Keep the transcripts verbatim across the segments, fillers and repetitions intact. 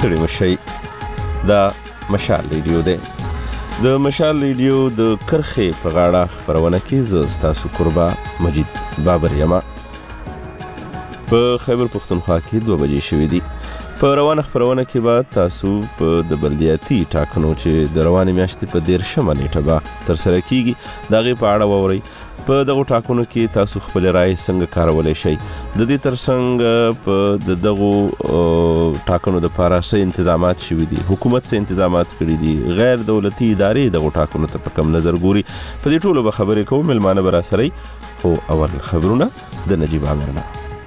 ستړي مشي. دا مشال ریډیو دی. د مشال ریډیو د کرخې په غاړه خپرونه کې زه ستاسو قربا مجید بابر یما. په خیبر پښتونخوا کې دوه بجې شوې دي. په روانه خپرونه کې به تاسو په د بلدیاتي ټاکنو چې د روانې میاشتې په دېرشمه نیټه به ترسره کیږي د هغې په اړه واورئ. په دغو ټاکنو کې تاسو خپلې رایې څنګه کارولی شئ؟ د دې ترڅنګ په د دغو ټاکنو دپاره څه انتظامات شوي دي؟ حکومت څه انتظامات کړي دي؟ غیر دولتي ادارې دغو ټاکنو ته په کم نظر ګوري؟ په دې ټولو به خبرې کوو. مېلمانه به راسره وي. خو اول خبرونه د نجیب عامر نه.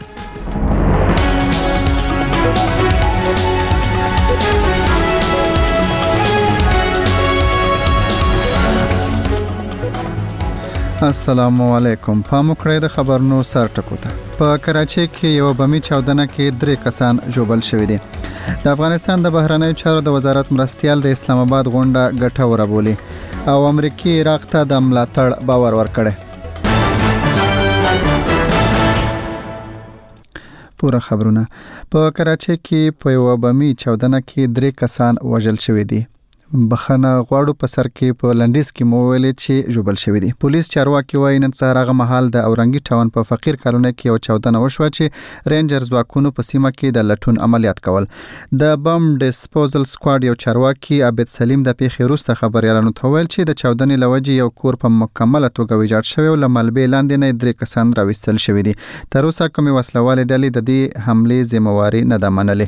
السلام علیکم. پام وکړئ د خبرونو سر ټکو ته. په کراچۍ کې یو بمي چاودنه کې درې کسان ژوبل شوي دي. د افغانستان د بهرنیو چارو د وزارت مرستیال د اسلام آباد غونډه ګټوره بولي او امریکای عراق ته د ملاتړ باور ورکړي. پوره خبرونه. په کراچۍ کې په یو بمي چاودنه کې درې کسان وژل شوي دي. بخنه غواړو په سر کې په لندیز کې مو ویلې چې ژوبل شوی دي. پولیس چارواکي وایي نن سهار هغه مهال د اورنګي ټاون په فقیر کالونی کې یو چاودنه وشوه چې رینجر ځواکونو په سیمه کې د لټون عملیات کول. د بم ډیسپوزل سکواډ یو چارواکي عبد سلیم د پیښې وروسته خبريالانو ته ویل چې د چاودنې لوجې یو کور په مکمله توګه ویجاړ شوی او له ملبې لاندې نه درې کسان راوستل شوی دي. تر اوسه کومې وسلوالې ډلې د دې حملې ذمہواري نه ده منلې.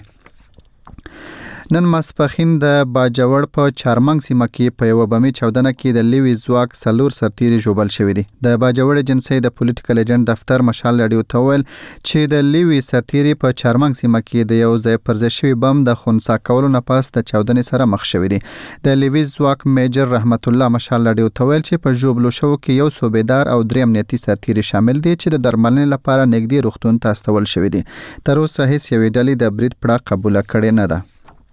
نن ماسپخین د باجوړ په چارمنګ سیمه کې په یو بمي چاودنه کې د لیوی ځواک سلور سرتیري ژوبل شوی دي. د باجوړ ایجنسی د پولیټیکل ایجنټ دفتر مشال رادیو ته ویل چې د لیوی سرتیري په چارمنګ سیمه کې د یو ځای پرځای شوی بم د خونسا کولو نه پاس د چاودنې سره مخ شوی دي. د لیوی ځواک میجر رحمت الله مشال رادیو ته ویل چې په ژوبلو شو کې یو صوبیدار او درې امنیتي سرتیري شامل دي چې د درملنې لپاره نږدې روغتون ته استول شوی دي. تر اوسه هیڅ یوې ډلې د برید پړه قبول کړې نه ده.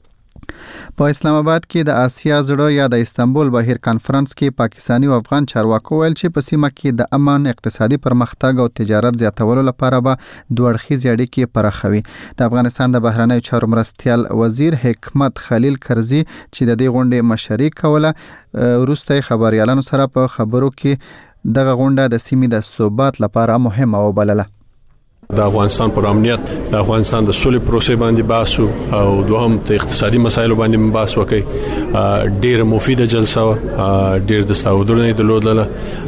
په اسلام آباد کې د آسیا زړه یا د استانبول بهیر کانفرنس کې پاکستانی او افغان چارواکو ویل چې په سیمه کې د امن، اقتصادي پرمختګ او تجارت زیاتولو لپاره به دوه اړخیزې اړیکې پراخوي. د افغانستان د بهرنیو چارو مرستیال وزیر حکمت خلیل کرزي چې د دې غونډې مشري کوله وروسته خبريالانو سره په خبرو کې دغه غونډه د سیمې د ثبات لپاره مهمه وبلله. د افغانستان پر امنیت، د افغانستان د سولې پروسې باندې باسو او دوهم د اقتصادي مسایلو باندې باس وکړي. ډېر مفیده جلسه و، ډېر د ستاودنې درلودله.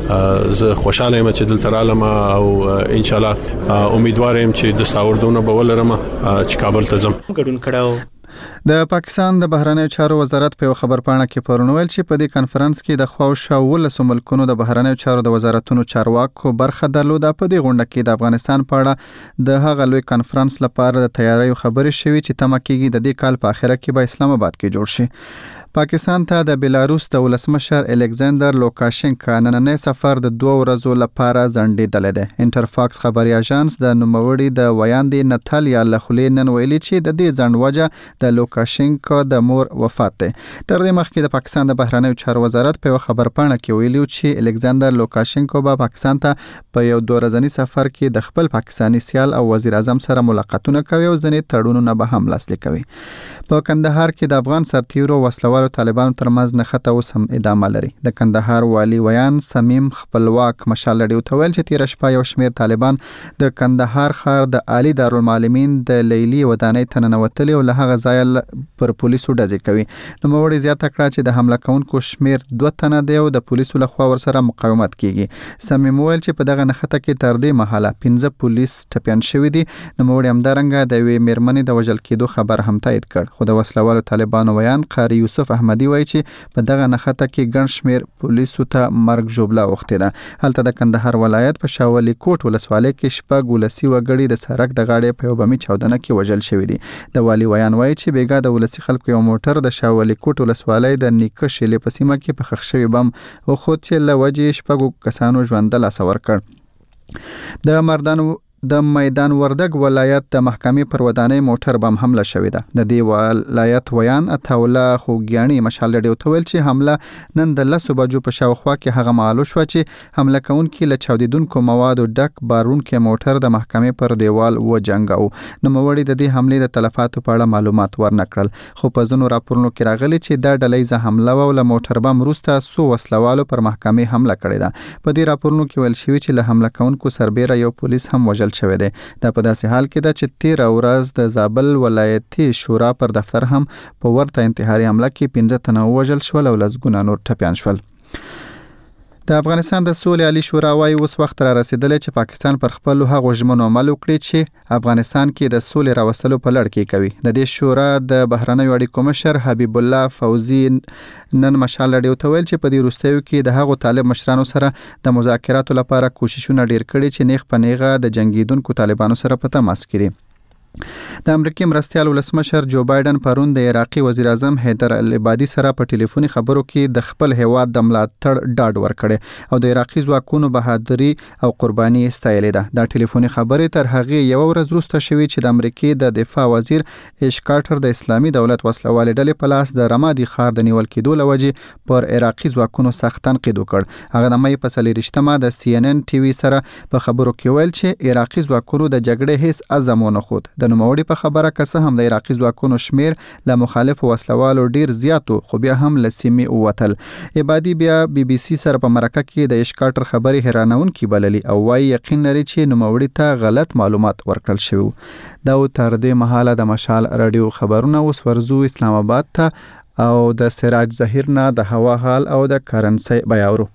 زه خوشاله یم چې دلته رالم او ان شاء الله امیدوار یم چې د ستاودنو به ولرم چې کابل ته ځم. ګډون کړهو. د پاکستان د بهرنیو چارو وزارت په خبر پاڼه کې پرون ویل چې په دې کانفرنس کې د خواوشا ولسو ملکونو د بهرنیو چارو د وزارتونو چارواکو برخه درلوده. په دې غونډه کې د افغانستان په اړه د هغه لوی کانفرنس لپاره د تیاریو خبرې شوې چې تمه کېږي د دې کال په اخره کې به اسلام آباد کې جوړ شي. پاکستان ته د بیلاروس د ولسمشر الکساندر لوکاشنکا نننی سفر د دوه ورځو لپاره ځنډېدلی دی. انټرفاکس خبري اژانس د نوموړي د ویاندې ناتالیا لخولې نن ویلي چې د دې ځنډ وجه د لوکاشنکا د مور وفات دی. تر دې مخکې د پاکستان د بهرنیو چارو وزارت په خبر پاڼه کې ویلي چې الکساندر لوکاشنکا به پاکستان ته په یو دوه ورځنی سفر کې د خپل پاکستانی سیال او وزیر اعظم سره ملاقاتونه کوي او ځینې تړونونه به هم لاسلیک کوي. په کندهار کې د افغان سرتیرو وسلوالو طالبانو ترمنځ نښته اوس هم ادامه لري. د کندهار والی ویان سمیم خپلواک مشال رادیو ته ویل چې تیر شپه یو شمیر طالبان د کندهار ښار د عالی دارالمعلمین د لیلی ودانۍ ته ننوتلي او له هغه ځایه پر پولیسو ډزې کوي. نوموړي زیاته کړه چې د حمله کوونکو شمیر دوه تنه دی او د پولیسو لخوا ورسره مقاومت کیږي. سمیم ویل چې په دغه نښته کې تر دې مهاله پنځه پولیس ټپیان شوي دي. نوموړي همدارنګه د یوې میرمنې د وژل کېدو خبر هم تایید کړ. خو د وسلوالو طالبانو ویان قاری یوسف احمدی وایي چې په دغه نښته کې ګڼ شمیر پولیسو ته مرګ ژوبله اوښتې ده. هلته د کندهار ولایت په شاولي کوټ ولسوالۍ کې شپږ ولسي وګړي د سړک د غاړې په یو بمي چاودنه کې وژل شوي دي. د والي ویان وایي چې بیګا د ولسي خلکو یو موټر د شاولي کوټ ولسوالۍ د نیکه شیلې په سیمه کې په ښخ شوي بم وخوت چې له وجې شپږو کسانو ژوند له لاسه ورکړ. د مردانو د میدان وردګ ولایت د محکمې پر ودانۍ موټر بم حمله شوې ده. د دې ولایت ویان اتاوله خوګیانی مشال رادیو ته ویل چې حمله نن د لسو بجو په شاوخوا کې هغه معلوم شو چې حمله کوونکي له چاودیدونکو موادو ډک بارونکو موټر د محکمې پر دیوال وجنګاو. نو موړي د دې حمله د تلفاتو په اړه معلومات ورنکړل، خو په ځینو راپورونو کې راغلي چې دا ډلې ز حمله و له موټر بم وروسته سو وسلوالو پر محکمې حمله کړې ده. په دې راپورونو کې ویل شوی چې له حمله کوونکو سربېره یو پولیس هم وژل شوی دی. دا په داسې حال کې ده چې تیر ورځ د زابل ولایتي شورا پر دفتر هم په ورته انتحاري حمله کې پنځه تنه وژل شول او لسګونه نور ټپیان شول. د افغانستان د سولې عالی شورا وايي اوس وخت را رسیدلی چې پاکستان پر خپل هغو ژمنو عمل وکړي چې افغانستان کې د سولې راوستلو په لړ کې کوي. د دې شورا د بهرنیو اړیکو مشر حبیب الله فوزي نن مشال رادیو ته ویل چې په دې وروستیو کې د هغو طالب مشرانو سره د مذاکراتو لپاره کوششونه ډیر کړي چې نیغ په نیغه د جنگیدونکو طالبانو سره په تماس کې دي. د امریکای مرستیال ولسمشر جو بایدن پرون د عراقي وزیر اعظم حیدر العبادي سره په ټلیفوني خبرو کې د خپل هیواد د ملاتړ ډاډ ورکړي او د عراقي ځواکونو بهادري او قرباني ستایلې ده. د ټلیفوني خبرې تر هغه یو ورځ وروسته شوې چې د امریکای د دفاع وزیر ایش کارټر د اسلامي دولت وسلوالې ډلې په لاس د رمادي ښار د نیول کېدو لوجې پر عراقي ځواکونو سخت تنقید وکړ. هغه د مې په څلېرویشتمه د سی ان ان ټي وي سره په خبرو کې ویل چې عراقي ځواکونو د جګړې هیڅ عزم ونه خود. د نوموړي په خبره که څه هم د عراقي ځواکونو شمیر له مخالفو وسلوالو ډیر زیاتو، خو بیا هم له سیمې ووتل. عبادي بیا بي بي سي سره په مرکه کې د ایشکارټر خبرې حیرانونکې بللي او وايي یقین لري چې نوموړي ته غلط معلومات ورکړل شوي. دا تر دې مهاله د مشال رادیو خبرونه اوس ورزو اسلام آباد ته او د سراج ظهیر نه د هوا حال او د کرنسي بیاورو.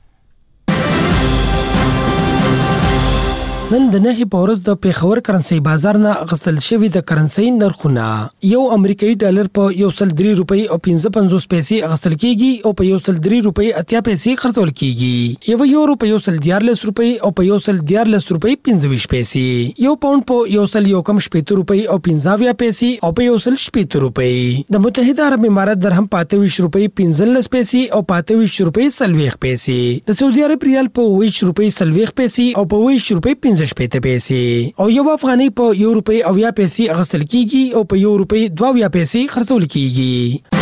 نن د نهي پورز د پیښور کرنسي بازار نه غستل شوی د کرنسي نرخونه یو امریکایي ډالر په یو سل درې روپۍ او پنځه پنځوس پیسې غستل کیږي او په یو سل درې روپۍ اتیا پیسې خرڅول کیږي. یو یورو په یو سل دیارلس روپۍ او په یو سل دیارلس روپۍ پنځه ویشت پیسې. یو پاوند په یو سل یو کم شپېته روپۍ او پنځه اویا پیسې او په یو سل شپېته روپۍ. د متحده عرب امارات درهم پاته ویشت روپۍ پنځلس پیسې او پاته ویشت روپۍ سلويخ پیسې. د سعودي عرب ریال په ویشت روپۍ سلويخ پیسې او په ویشت روپۍ پنځه شپېته پیسې. او یو افغاني په یو روپۍ اویا پیسې اخیستل کیږي او په یو روپۍ دوه اویا پیسې خرڅول کیږي.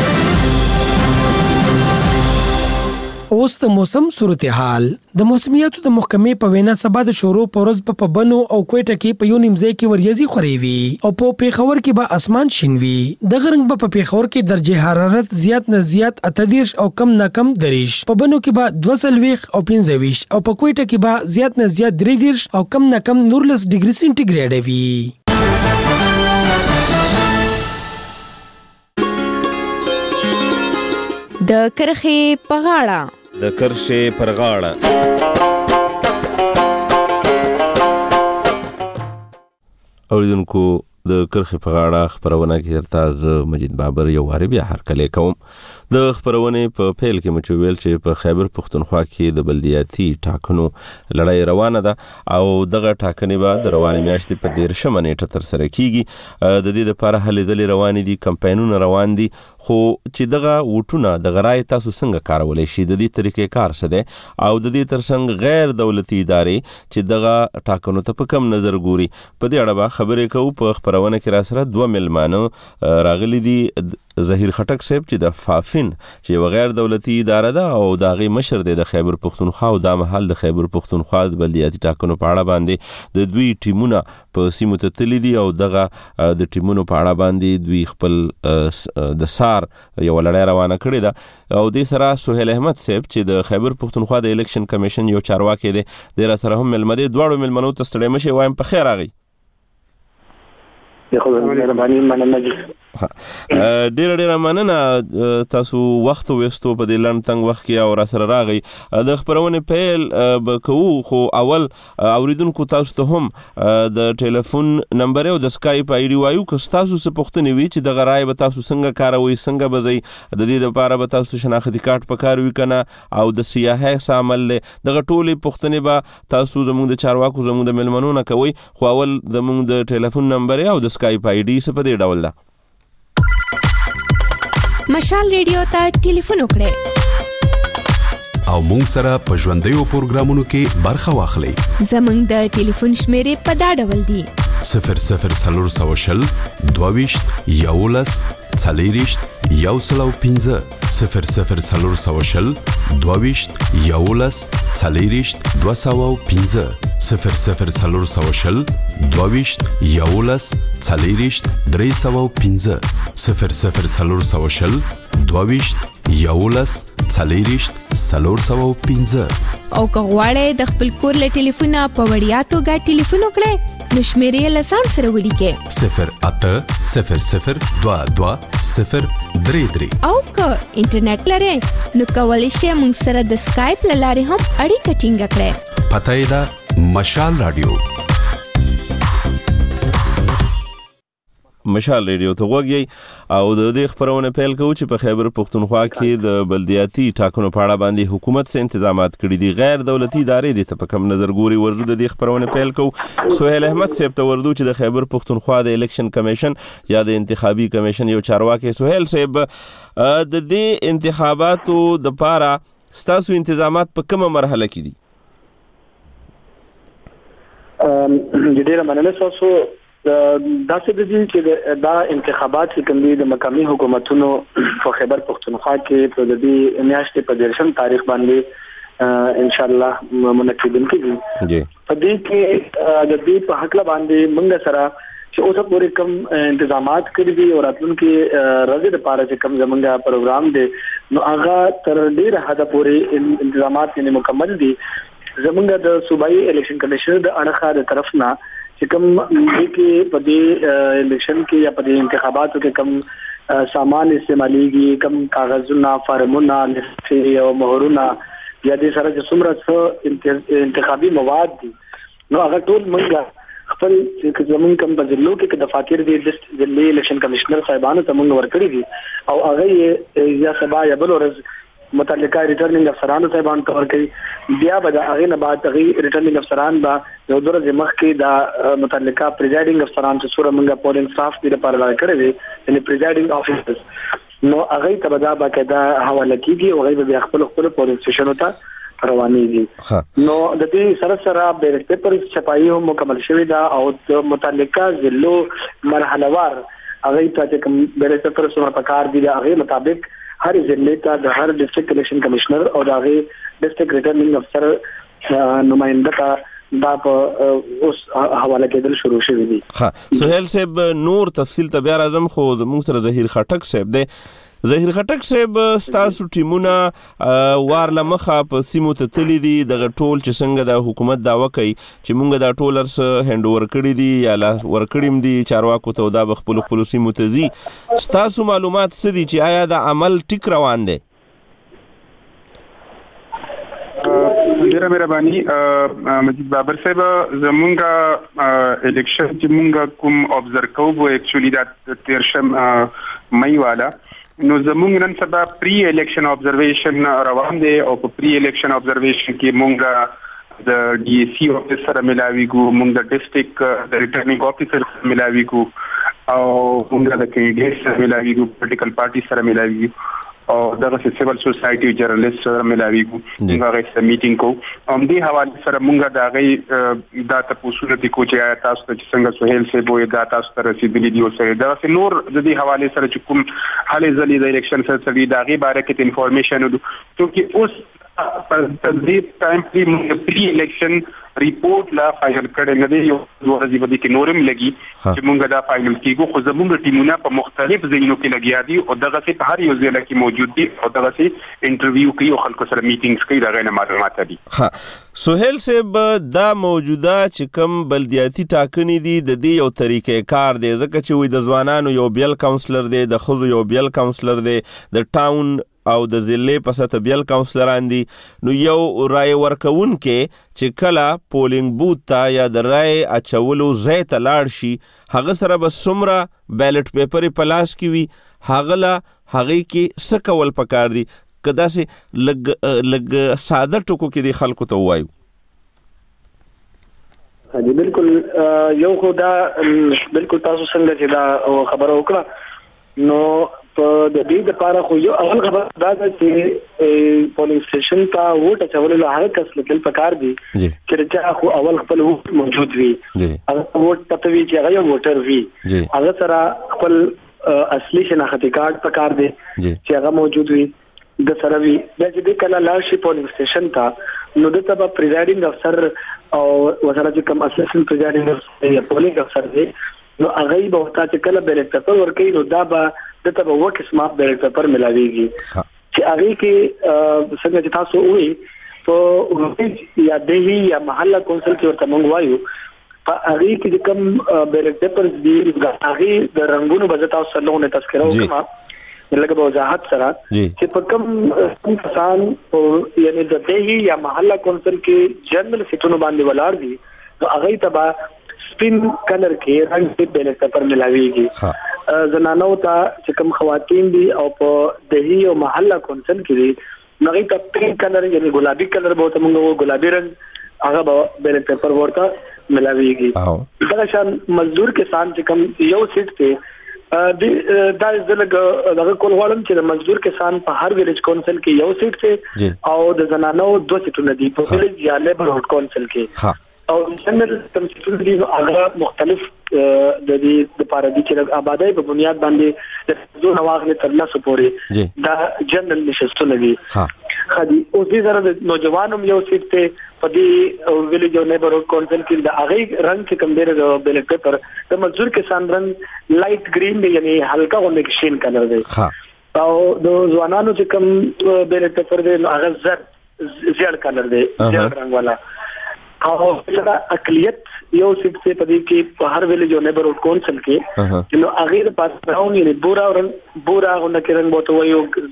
اوس د موسم صورتحال. د موسمیاتو د محکمې په وینا سبا د شورو پورز په پبنو او کوټه کې په یو نیمځای کې وریځي خوري وي او په پیښور کې به اسمان شین وي. د غرنګ په پیښور کې درجه حرارت زیات نه زیات اتدیش او کم نه کم دریش. په بنو کې به دوه سلويخ او پنځه ویشت او په کوټه کې به زیات نه زیات درې دیش او کم نه کم نورلس ډیګري سنټیګریډ وي. د کرخې په غاړه د کرښې پر غاړه. اوریدونکو د کرخې په غاړه خبرونه کې درته مجید بابر یو واره بیا هرکلی کوم. د خبرونې په پیل کې مو ویل چې په خیبر پښتونخوا کې د بلدیاتي ټاکنو لړۍ روانه ده او دغه ټاکنې به د روانې میاشتې په دیرشمه نیټه ترسره کیږي. د دې لپاره هلې ځلې روانې دي، کمپاینونه روان دي، خو چې دغه ووټونه دغه رایې تاسو څنګه کارولی شي، د دې طریقې کار څه دی او د دې ترڅنګ غیر دولتي ادارې چې دغه ټاکنو ته په کم نظر ګوري، په دې اړه به خبرې کوو. په خبرونه کې را سره دوه مېلمانه راغلي دي. ظهیر خټک صاحب چې د فافین چې یو غیر دولتي اداره ده او د هغې مشر دی د خیبر پښتونخوا او دا مهال د خیبر پښتونخوا د بلدیاتي ټاکنو په اړه باندې د دوی ټیمونه په سیمو ته تللي دي او دغه د ټیمونو په اړه باندې دوی خپل د سار یو لړۍ روانه کړې ده. او دې سره سهیل احمد صاحب چې د خیبر پښتونخوا د الیکشن کمیشن یو چارواکی دی، دی را سره هم مېلمه دی. دواړو مېلمنو ته ستړی مه شئ، وایم په خیر راغی. ډیره ډیره مننه تاسو وخت وستو په دې لنډ تنګ وخت کې او را سره راغی. د خبرونې پیل به کوو، خو اول اوریدونکو تاسو ته هم د ټلیفون نمبر او د سکایپ آی ډي وایو که تاسو څه پوښتنې وي چې دغه رایې به تاسو څنګه کاروئ، څنګه به ځئ، د دې لپاره به تاسو شناختي کارت پکار وي که نه، او د سیاحۍ څه عمل دی، دغه ټولې پوښتنې به تاسو زموږ د چارواکو زموږ د مېلمنو نه کوئ. خو اول زموږ د ټلیفون نمبر او د سکایپ آی ډي څه په دې ډول ده. مشال ریډیو ته ټلیفون وکړئ او او مونږ سره په ژوندیو پروګرامونو کې برخه واخلئ. زموږ د ټلیفون شمیرې په دا ډول دي: صفر صفر څلور سوه شل دوه ویشت یولس څلېرویشت یو سل او پنځه صفر صفر څلور سوه شل دوه ویشت یولس څلېرویشت دوه سوه او پنځه صفر صفر څلور سوه شل دوه ویشت یولس څلېرویشت درې سوه او پنځه صفر صفر څلور سوه شل دوه ویشت یولس څلېرویشت څلور سوه او پنځه. او که غواړئ د خپل کور له ټلیفونه په وړیا توګه ټلیفون وکړئ نو شمیرې له ځان سره ولیکئ: صفر اته صفر صفر دوه دوه صفر درې درې. او که انټرنیټ لرئ نو کولی شئ موږ سره د سکایپ له لارې هم اړیکه ټینګه کړئ. پته یې ده مشال رادیو. مشال ریډیو ته وګورئ او د دې خبرونه پیل کوو چې په خیبر پختونخوا کې د بلدیاتي ټاکنو په اړه باندې حکومت څه تنظیمات کړي دي. غیر دولتي ادارې دي ته په کوم نظر ګوري ورته د دې خبرونه پیل کوو. سہیل احمد صاحب ته ورته چې د خیبر پختونخوا د الیکشن کمیشن یا د انتخابي کمیشن یو چارواکي. سہیل صاحب د دې انتخاباتو د پاره ستاسو انتظامات په کومه مرحله کې دي؟ ام د دې مننه تاسو دا څه دي چې دا انتخابات کوم دي د مقامي حکومتونو په خیبر پختونخوا کې په دې میاشتې په دیرشم تاریخ باندې ان شاء الله منعقدین کیږي. جی په دې کې د دې په حق باندې موږ سره چې اوسه پورې کوم انتظامات کړی دي او راتلونکي ورځې لپاره چې کوم زمونږ پروګرام دی نو هغه تر ډیره حد پورې انتظامات یې مکمل دي. زمونږ د صوبایي الیکشن کمیشن د اړخه د طرف نه چې کوم کې په دې الیکشن کې یا په دې انتخاباتو کې کوم سامان استعماليږي، کوم کاغذونه، فارمونه، لستې او مهرونه یا دې سره چې څومره انتخابي مواد دي نو هغه ټول موږ خپل چې زمون کوم په ضلعو کې د فاکر دي د ضلعي الیکشن کمشنر صاحبانو ته موږ ورکړي دي او هغه یا سبا یا بل ورځ متعلقه ریټرنینګ افسرانو صاحبانو ته ورکړي. بیا به د هغه نه بعد هغه ریټرنینګ افسران به یو ډول د مخ کې د متعلقه پریزایډینګ افسران چې سره موږ پولینګ سټاف دې لپاره راکړي دي یعنی پریزایډینګ افیسرز نو هغه ته به دا باقاعده حواله کیږي او هغه به خپل خپل پولینګ سټیشن ته روانيږي. نو د دې سره سره بیلټ پیپر چپایي هم مکمل شوی دا او متعلقه ضلعو مرحله وار هغه ته کوم بیلټ پیپر سره پکار دي هغه مطابق هر ضلع ته د هر ډیسټریکټ الیکشن کمشنر او د هغه ډیسټریکټ ریټرنینګ افسر نمائنده ته دا په اوس حواله کېدل شروع شوی دي. ها سہیل صاحب نور تفصیل ته بیا راځم خو موږ سره ظهیر خټک صاحب دی. ظهیر خټک صاحب ستاسو ټیمونه وار لمخه په سیمو ته تللی دي دغه ټول چې څنګه د حکومت داوا کوي چې مونږ دا ټولرس هند ور کړی دي یا لا ور کړیم دي چارواکو ته دا خپل خپل سیمو ته زی ستاسو معلومات څه دي چې آیا دا عمل ټیک روان دی؟ ډیره مهرباني مجید بابر صاحب زمونږه الیکشن چې مونږ کوم ابزرو کوو اکچولی دا تیرشم مئی والا نو زمونږ نن سبا پری الیکشن ابزرویشن روان دی او په پری الیکشن ابزرویشن کې مونږ د ډي سي افیسر سره ملاویږو، مونږ د ډیسټریکټ د ریټرنینګ افیسر سره ملاویږو او مونږ د کینډیډیټ سره ملاویږو، پولیټیکل پارټي سره ملاویږو او دغه سیول سوسایټي جرنالست سره ملاویږو. موږ هغه سره میټینګ کوو. هم دې حواله سره موږ د هغه د تاسو د کو چې آیا تاسو ته څنګه سہیل سے بوې د تاسو ته رسیدلې دی او سره دا نور د دې حواله سره چې کوم حالې ځلې د الیکشن سره د هغه باره کې انفارمیشن ورو چې اوس په دې ټایم کې موږ پری الیکشن ریپورت لا فایل کړي نه دی یو ورځې باندې کې نورم لګي چې موږ دا فایل کیږو خو زموږ ټیمونه په مختلف ځایونو کې لګیا دي او دغه څه هر یو ځای کې موجود دي او دغه څه انټرویو کوي او خلکو سره میټینګز کوي دغه نه معلومات دي. ها سہیل صاحب دا موجوده چې کوم بلدیاتي ټاکنې دي د دې یو طریقې کار دی ځکه چې وي د ځوانانو یو بیل کاونسلر دی د خزو یو بیل کاونسلر دی د ټاون او د ضلع په سطح بیل کاونسلران دي نو یو رای ورکون کې چې کله پولینګ بوت ته یا د رای اچولو ځای ته لاړ شي هغه سره به څومره بیلټ پیپر په لاس کې وي هغه لا هغې کې څه کول پکار دي که داسې لږ لږ ساده ټکو کې دي خلکو ته ووایو؟ جی بالکل یو خو دا بالکل تاسو څنګه چې دا خبره وکړه نو په د دې لپاره خو یو اول خبر دا ده چې پولینګ سټیشن ته ووټ اچول له هغه کس لیکل پکار دي چې چې خو اول خپل ووټ موجود وي هغه ووټ پته وي چې هغه یو ووټر وي هغه سره خپل اصلي شناختی کارت پکار دي چې هغه موجود وي د سره وي د دې کله لاشي پولینګ سټیشن ته نو د تبع پریزایډینګ افسر او وسره چې کوم اسسټنټ پریزایډینګ افسر یا پولینګ افسر دی نو هغه به وتا چې کله بیلټ پیپر ورکړي نو دا به د تبع وکه سم بیلټ پیپر ملاويږي چې هغه کې څنګه چې تاسو وایي په یا دهي یا محله کونسل کې ورته مونږ وایو په هغه کې کوم بیلټ پیپر دی هغه د رنگونو بزتا او سلونه تذکره وکما لکه په وضاحت سره چې په کوم کسان او یعنی د دهي یا محله کونسل کې جنرال سیټونو باندې ولاړ دي نو هغه تبع سپین کلر کې رنگ په بیلټ پیپر ملاويږي زنانو ته چې کوم خواتین دي او په دهي او محله کونسل کې دي نو هغه ته پینک کلر یعنی ګلابي کلر به ته موږ ګلابي رنگ هغه به بیلټ پیپر ورته ملاويږي دا شان مزدور کسان چې کوم یو سیټ ته د دا زلګ دغه کول غواړم چې د مزدور کسان په هر ویلیج کونسل کې یو سیټ ته او د زنانو دوه سیټونه دي په ویلیج یا لیبر هوټ کونسل کې او جنرال تمثيل دي هغه مختلف د دې د پاره دي چې آبادی په بنیاد باندې د زو نواغله تر لاسه پوري دا جنرال نشستونه دي خدي او دې سره د نوجوانو یو سیټ ته په دې ویلیج او نیبرهوډ کونسل کې د هغه رنگ چې کوم دی د بیلټ پیپر د مزدور کسان رنگ لایټ گرین دی یعنی هلکا غونډه کې شین کلر دی او د ځوانانو چې کوم بیلټ پیپر دی هغه زرد زیړ کلر دی زیړ رنگ والا او دا اقلیت یو سیټ ته پدې کې په هر ویلیج او نیبرهوډ کونسل کې نو هغه د پاسراون یعنی بورا بورا غونډه کې رنگ بوته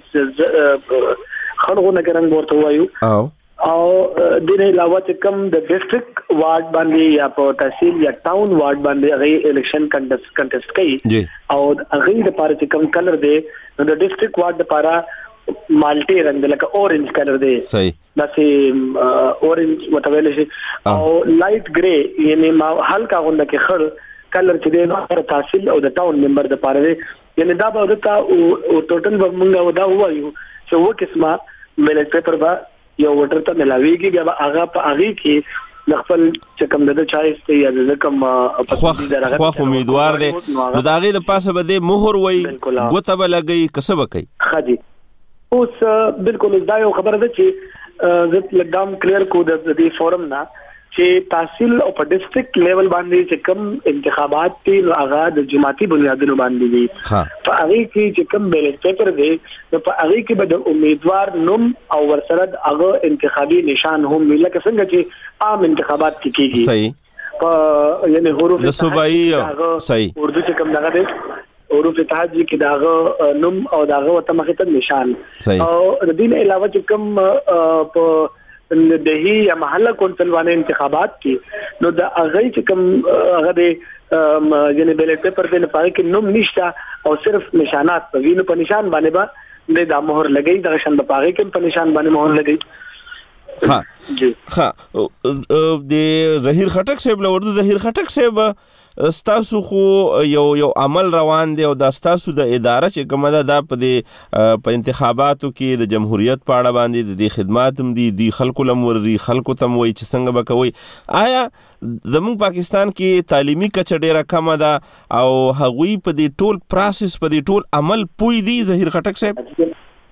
وایو خلغونه کې رنگ بوته وایو او د دې علاوه چې کوم د ډیسټریکټ وارډ باندې یا په تحصیل یا ټاون وارډ باندې هغه الیکشن کنټیسټ کنټیسټ کوي او هغه د پاره چې کوم کلر دی نو د ډیسټریکټ وارډ لپاره مالټي رنگ لکه اورنج کلر دی صحیح دا سي اورنج وټویل شي او لایټ گری یعنی ما هلکا غونډه کې خړ کلر چې دی نو تحصیل او د ټاون ممبر د پاره دی یعنی دا به وتا او ټوټل به موږ ودا وایو چې و قسمه بیلټ پیپر با یو وټر ته ملاويږي بیا هغه په هغه کې خپل چې کوم د چایس ته یا د کوم په خو امیدوار دی نو دا غي د پاسه به د مهر وای ګوته به لګي کسب کوي خدي اوس بالکل دا یو خبره ده چې زه لګام کلیر کو د دې فورم نه چې تحصیل او په ډیسټریکټ لیول باندې چې کوم انتخابات دي هغه د جماعتي بنیادونو باندې دي په هغه کې چې کوم بیلټ پیپر دی نو په هغه کې به د امیدوار نوم او ورسره هغه انتخابي نشان هم ویل کې څنګه چې عام انتخابات کیږي صحیح په یعنی حروف د صوبایي صحیح اردو چې کوم دغه دی حروف تهجی کې داغه نوم او داغه وته مخه ته نشان او د دې علاوه چې کوم په دهي یا محله کونسل باندې انتخابات کې نو د هغه چې کوم هغه د یعنی بیلټ پیپر په لپاره کې نوم نشته او صرف نشانات په وینو په نشان باندې با د مهر لګي د شان په پاره کې په نشان باندې مهر لګي ها جی ها د ظهیر خټک صاحب له ورته ظهیر خټک صاحب ستاسو خو یو یو عمل روان دی او دا ستاسو د اداره چې کومه ده دا په دې په انتخاباتو کې د جمهوریت په اړه باندې د دې خدمات هم دي د خلکو لمور دي خلکو تم وای چې څنګه بکوي آیا زموږ پاکستان کې تعلیمي کچه ډیره کم ده او هغوی په دې ټول پروسس په دې ټول عمل پوي دي ظهیر خټک صاحب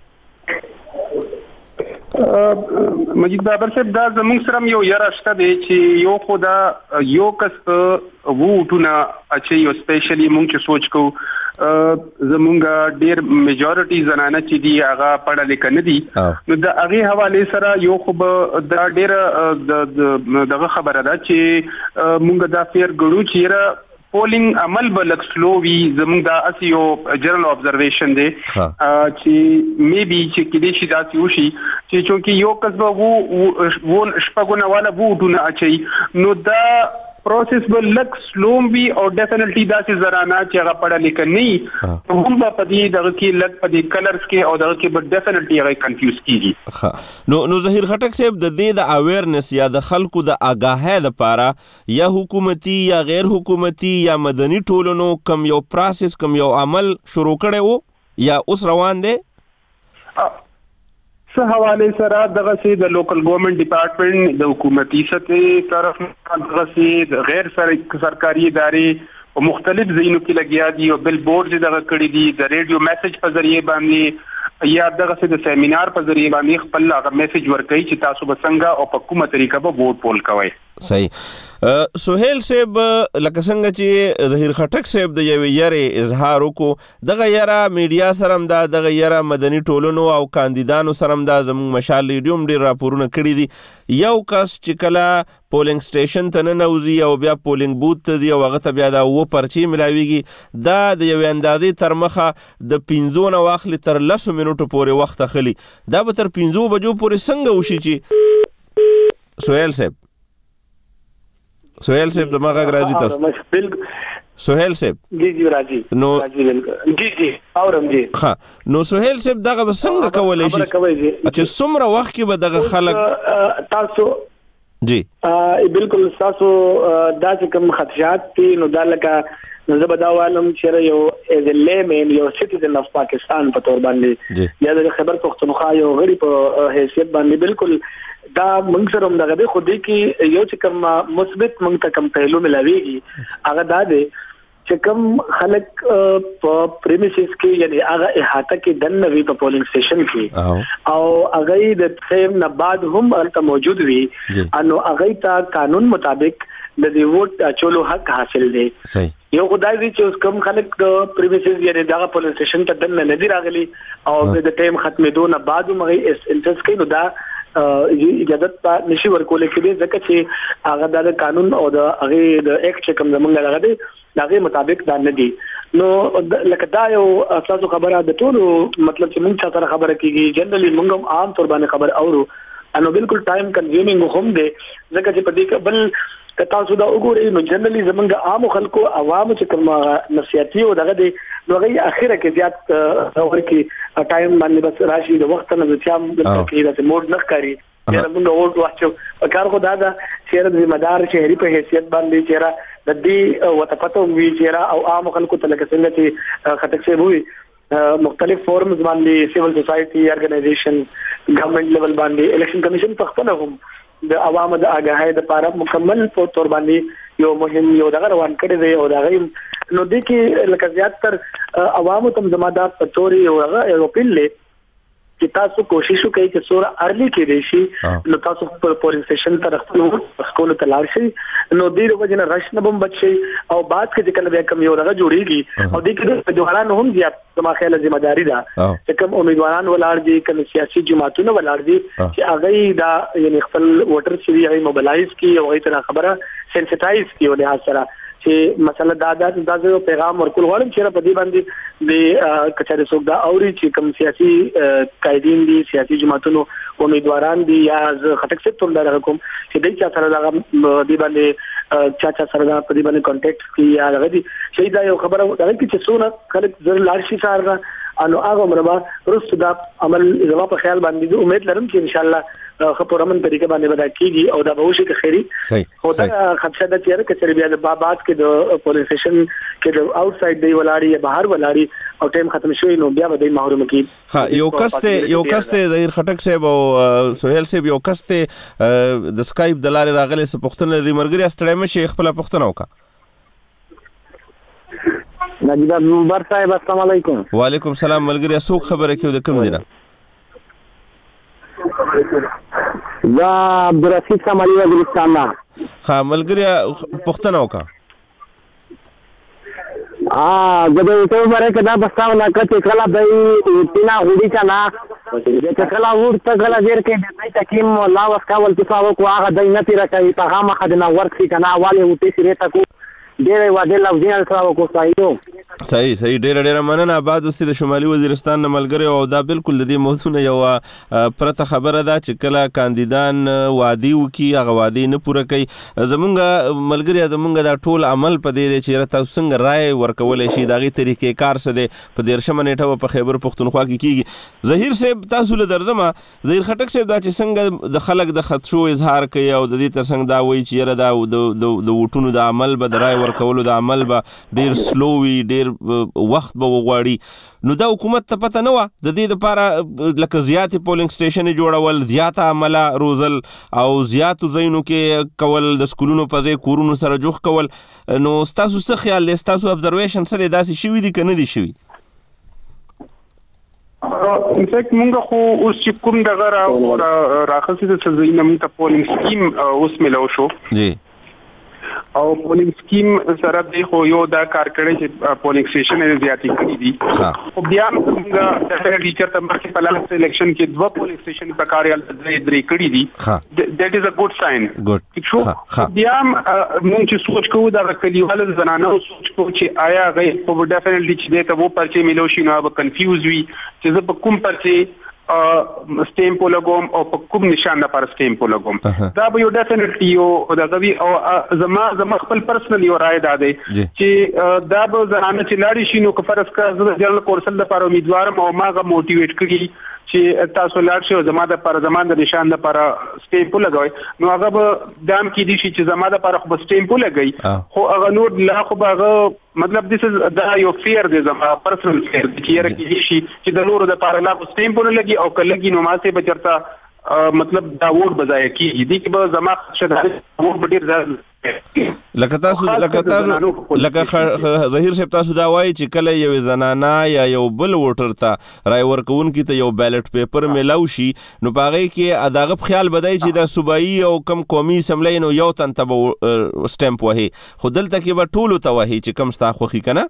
مجید بابر صاحب دا زموږ سره یو یاره شته دی چې یو خدا یو کس ووټونه اچي یو سپیشلی مونږ چې سوچ کو زمونږ ډیر میجورټي زنانه چې دی هغه پړه لیکنه دي نو د هغه حواله سره یو خو دا ډیر دغه خبره ده چې مونږ دا فیر ګړو چې پولینګ عمل به لک سلو وی زموږ دا اسیو جنرال ابزرویشن دی چې می بي چې کله شي دا سیوشي چې چونکی یو کس به وو وو شپګونه والا ووټونه اچي نو دا پروسس به لک سلوم وی او ډیفینیټلی دا چې زرانا چې هغه پړه لیکن نه هم په دې دغه کې لک په دې کلرز کې او دغه کې به ډیفینیټلی هغه کنفیوز کیږي نو نو ظهیر خټک صاحب د دې د اویرنس یا د خلکو د آگاهی لپاره یا حکومتي یا غیر حکومتي یا مدني ټولنو کم یو پروسس کم یو عمل شروع کړي وو یا اوس روان دی؟ څه حواله سره دغه سي د لوکل ګورنمنت ډپارټمنټ د حکومتي سطح طرف دغه سي د غیر سرکاري ادارې په مختلف ځایونو کې لګیا دي او بل بورډ دغه کړی دي د ریډیو میسج په ذریعہ باندې یا دغه سي د سیمینار په ذریعہ باندې خپل هغه میسج ورکړي چې تاسو به څنګه او په کومه طریقه به ووټ پول کوئ. صحیح. سہیل صاحب لکه څنګه چې ظهیر خټک صاحب د یوې یارې اظهار وکړو دغه یاره میډیا سره هم دا دغه یاره مدني ټولنو او کاندیدانو سره هم دا زموږ مشال ریډیو هم ډېر راپورونه کړي دي. یو کس چې کله پولینګ سټیشن ته ننوځي او بیا پولینګ بوت ته ځي او هغه ته بیا دا اووه پرچې ملاویږي دا د یوې اندازې تر مخه د پنځو نه واخلي تر لسو منټو پورې وخت اخلي. دا به تر پنځو بجو پورې څنګه وشي چې سہیل صاحب سہیل صاحب زما غږ راځي تاسو؟ سہیل صاحب جی جی راځي نو جی جی اورم جی ها نو سہیل صاحب دغه څنګه کولای شي چې څومره وخت کې به دغه خلک تاسو جی بالکل تاسو دا چې کوم خدشات دي نو دا لکه نو زه به دا وایم چې یو از ا لیمن یو سټیزن اف پاکستان په تور باندې یا د خیبر پختونخوا یو غړي په حیثیت باندې بالکل دا موږ سره هم دغه خو دې کې یو چې کوم مثبت موږ ته کوم پهلو ملاويږي هغه دا دی چې کوم خلک په پریمیسز کې یعنی هغه احاطه کې دنه وی په پولینګ سټیشن کې او هغه د ټیم نه بعد هم البته موجود وي انو هغه ته قانون مطابق د دې ووټ چولو حق حاصل دی. صحیح. یو خدای دې چې اوس کوم خلک د پریمیسز یعنی دغه پولینګ سټیشن ته دنه نه دی راغلي او د ټیم ختمېدو نه بعد هم هغه انټرس کوي نو دا اجازه ته نشي ورکول کېږي ځکه چې هغه د قانون او د هغه د اکټ کوم زمونږ لغه دی دغه مطابق دا نه دي. نو لکه دا یو اساسو خبره د ټولو مطلب چې موږ سره خبره کیږي جنرالي موږ هم عام طور باندې خبر اورو انو بالکل ټایم کنزیومینګ هم دی ځکه چې په دې بل کتا سودا وګورئ نو جنرالي زمونږ عام خلکو عوام چې کوم نفسیاتي او دغه دی نو هغه اخره کې زیات ورکی ټایم باندې بس راشي د وخت نه ځم د کې د موډ نه کاری چې موږ ووټ واچو کار خو دا دا چې د ذمہ دار شهري په حیثیت باندې چې د دې وتپتو وی چې او عام خلکو ته لکه څنګه چې خټک شه وي مختلف فورمز باندې سیول سوسایټي ارګنایزیشن ګورنمنت لیول باندې الیکشن کمیشن په خپل هم د عوامو د آگاهۍ لپاره مکمل په تور باندې یو مهم یو دغه روان کړی دی او دغه نو د کې لکه زیات تر عوامو تم زمادار په توري او هغه یو پیلې چې تاسو کوشش وکړئ چې سوره ارلی کې دی شي نو تاسو په پولینګ سټیشن ته راځئ سکول ته لاړ شئ نو دې وروجه نه رش نه بم بچي او بعد کې چې کله بیا کوم یو رغه جوړیږي او دې کې جوړان هم زیات زما خیال ذمہ داری ده چې کوم امیدواران ولار دي کوم سیاسي جماعتونه ولار دي چې هغه دا یعنی خپل ووټر چې هغه موبلایز کی او هغه ته خبره سنسټایز کی ولې حاصله چې مثلا دا د دغه پیغام ورکول غواړم چې په دې باندې د کچاري څوک دا اوري چې کوم سیاسي قائدین دي سیاسي جماعتونو امیدواران دي یا خټک څخه تم دا کوم چې دای چا سره دا دې باندې چا چا سره دا په دې باندې کانټیکټ کی یا هغه دي چې دا یو خبره دا چې څونه خلک زر لارشي سره انو هغه مربا رست دا عمل زما په خیال باندې امید لرم چې ان شاء الله خپورمن طریقې باندې ودا کیږي او دا به وشي که خیری صحیح هو دا خدشه د چیرې کچري بیا د بابات کې د پولیس سټیشن کې د آوټ ساید دی ولاړی یا بهر ولاړی او ټیم ختم شوی نو بیا به محروم کی. ها یو کسته یو کسته ظهیر خټک صاحب او سہیل صاحب یو کسته د سکایپ د لارې راغلي څه پښتنه لري مرګري استړی مشه خپل پښتنه وکا. نجیب عمر صاحب السلام علیکم. وعلیکم السلام ملګری اسوک خبره کیو د کوم دینه یا عبدالرشید کمالی وزیرستان نا ها ملګری پښتنه وکا ا غده ته وره کدا بستاو لا کته کلا دای تینا غوډی کنا چې کلا ورته کلا ډیر کې دای تکیم لا واس کول چې پاو کو هغه دای نه تیر کوي په هغه خدنا ورک شي کنا والي وتی سره تکو ډیر واده لفظي الفاو کو صحیح صحیح صحیح ډیر ډیر مننه بعد اوسې د شمالي وزیرستان نه ملګری او دا بالکل د دې موضوع یو پرته خبره ده چې کله کاندیدان وادي وکي هغه وادي نه پوره کوي زمونږ ملګری زمونږ دا ټول عمل په دې چې رته څنګه رائے ورکول شي دغه طریقې کار څه دی په دیرشمه نیټه په خیبر پختونخوا کې کیږي. ظهیر صاحب تاسو له درځما ظهیر خټک صاحب دا چې څنګه د خلک د خدشو اظهار کوي او د دې ترڅنګ دا وایي چې یره دا د وټونو د عمل به د رائے ورکولو د عمل به ډیر سلو وي، ډیر وخت به وغواړي. نو دا حکومت ته پته نه وه د دې دپاره لکه زیاتې پولینګ سټیشنې جوړول، زیاته عمله روزل او زیاتو ځایونو کې کول، د سکولونو په ځای کورونو سره جوخ کول. نو ستاسو څه خیال دی؟ ستاسو ابزرویشن څه دی؟ داسې شوي دي که نه دي شوي؟ انفیکټ مونږ خو اوس چې کوم دغه راخصې د څه ځایونه مونږ ته پولینګ سکیم اوس میلاو شو جی او پولینګ سکیم سره دی خو یو دا کار کړی چې پولینګ سټیشن یې زیاتې کړي دي. خو بیا موږ د ټیچر ته مخکې په لاس الیکشن کې دوه پولینګ سټیشن په کاریال درې درې کړي دي. دیٹ از ا ګډ ساين. ټیک شو. بیا موږ چې سوچ کوو دا کلیوالو زنانو سوچ کوو چې آیا غي په ډیفینټلی چې دې ته وو پرچې ملو شي نو به کنفیوز وي چې زه په کوم پرچې سټیمپ لګوم او په کوم نشان لپاره سټیمپ لګوم. دا به یو ډیفینټلی یو دا غوي او زما زما خپل پرسنل یو رائے دا دی چې دا به زنانه چې لاړې شي نو که فرض کړه زه د جنرال کورسل لپاره امیدوارم او ماغه موټیویټ کړي چې تاسو لاړ شئ او زما د پر زمان د نشان لپاره سټیمپ لګوي. نو هغه به دام کې دي چې زما د پر خو سټیمپ لګي خو هغه نور لا خو هغه مطلب دیس دا یو فیر دی زما پرسنل فیر چې یره کې شي چې د نور د پر لا سټیمپ نه لګي او کلهږي نو ماسه بچرتا مطلب دا ووټ بځای کیږي دي کې به زما شداري ووټ ډیر زیات لکه تاسو لکه تاسو لکه ظهیر صاحب تاسو دا وایي چې کله یو زنانه یا یو بل ووټر ته رای ورکوونکي ته یو بیلټ پیپر میلاو شي نو په هغې کې دغه خیال بدای چې د صوبایي او کم قومي اسمبلی نو یو تن ته به سټیمپ وهي خو دلته کې به ټولو ته وهي چې کم ستا خوښي که نه.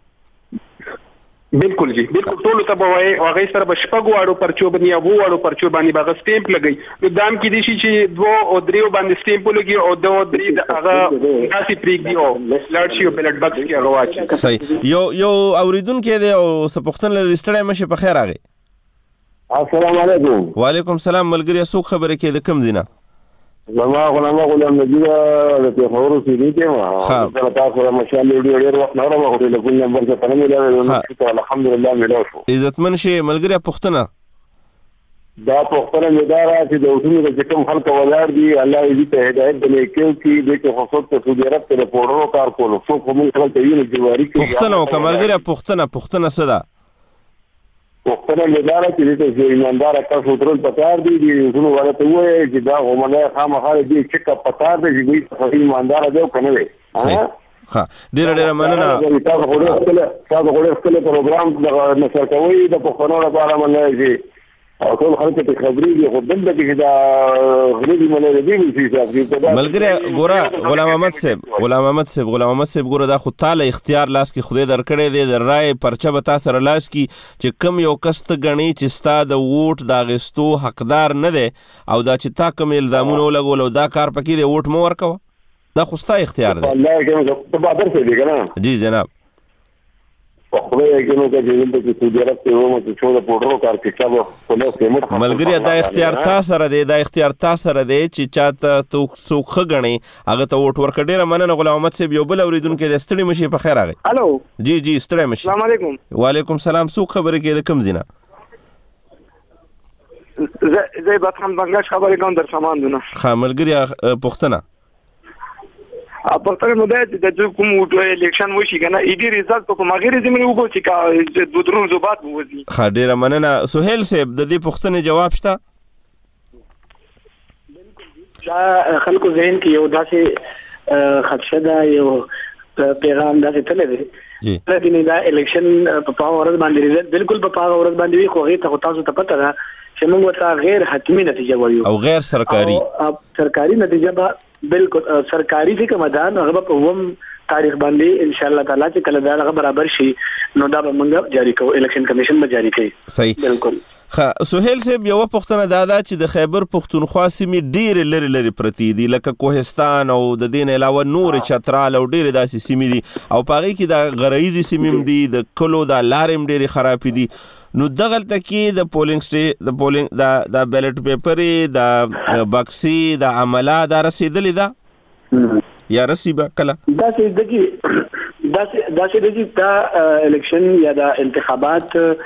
بالکل جی بالکل ټول ته به وای او هغه سره به شپږ واړو پرچو باندې او واړو پرچو باندې به سټیمپ لګي. نو دام کې دي چې دوه او دریو باندې سټیمپ لګي او دوه درې هغه ناسي پریک دی او لاړ شي او بلټ بکس کې هغه واچي. صحیح. یو یو اوریدونکو دی او سپختن لستړی مشه په خیر راغی. السلام علیکم. وعلیکم السلام. ملګری څوک خبره کې د کوم ځای نه؟ زما غلام غلام نجیب د پیښور اوسېدونکی یم. زه تاسو سره مشال ډېر ډېر وخت نه لرم خو ټلیفون نمبر څه په نه میلاو الحمدلله میلاو شو. عزتمن شي ملګری پوښتنه دا پوښتنه مې دا را چې د اصولو د کوم خلک ولاړ دي الله دې ته هدایت درکړي چې د کې خصوص ته سعودي عرب ته د پورو کار کولو څو کوم خلک ته ویل جواري کوي. پوښتنه وکړه ملګری پوښتنه پوښتنه څه ده؟ وختونه مدار چې دې ته ایماندار تاسو ترل پکار دي دي ټول ورته وایي چې دا غومنه خامخا دې چې کا پکار دي چې دې ته ایماندار دی کنه وي. ها ډیر ډیر مننه. تاسو غوړې خپل تاسو غوړې خپل پروګرام د نشر کوي د پښتنو لپاره مننه چې او ټول خلک ته خبرې دي خو دلته کې دا غریبي مننه دي چې ملګری ګوره غلام احمد صاحب غلام احمد صاحب غلام احمد صاحب ګوره دا خو تعالی اختیار لاس کې خدای درکړی دی د رای پرچه به تاسو سره لاس کې چې کم یو کس ته ګڼي چې ستا د ووټ د اخیستو حقدار نه دی او دا چې تا کوم الزامونه ولګول او دا کار پکې دی ووټ مه ورکوه دا خو ستا اختیار دی. جی جناب ملګری دا اختیار تا سره دی دا اختیار تا سره دی چې چاته تو څوک ښه ګڼي هغه ته ووټ ورکړه. ډېره مننه غلام احمد صاحب. یو بل اورېدونکی دی ستړي مشي په خیر راغی. هلو جی جی ستړی مشي. السلام علیکم. وعلیکم السلام. څوک خبرې کوي د کوم ځای نه؟ زه بطحن بنګش خبرې کوم در سامان دونه. ښه ملګري پوښتنه پښتنه مده د کوم وټو الیکشن وشي کنه ایډي ریزلټ په کومه غیر زمینه وګورئ چې کا د درو زوبات وځي. ښه ډېره مننه. سهیل صاحب د دې پوښتنې جواب شته؟ دا خلکو ذهن کې یو داسې خدشه ده یو پیغام داسې تللی دی چې دا الیکشن په پاغه ورځ باندې ریزلټ بالکل په پاغه ورځ باندې وي خو هغې ته خو تاسو ته پته ده چې موږ ورته غیر حتمي نتیجه وایو او غیر سرکاري سرکاري نتیجه به بالکل سرکاري چې کوم ده نو هغه په اووم تاریخ باندې ان شاء الله تعالی چې کله دا هغه برابر شي نو دا به موږ جاری کوو الیکشن کمیشن به جاری کوي. صحیح بالکل. ښه سهیل صاحب یوه پوښتنه دا ده چې د خیبر پښتونخوا سیمې ډېرې لرې لرې پرتې دي لکه کوهستان او د دې نه علاوه نورې چترال او ډېرې داسې سیمې دي او په هغې کې د غرایزې سیمې هم دي د کلو دا لارې هم ډېرې خرابې دي. نو دغلته کې د پولینګ سټې د پولینګ دا د بیلټ پیپرې د بکسې د عمله دا رسېدلې ده یا رسی به کله داسې دغه داسې داسې دغه دا الیکشن یا د انتخابات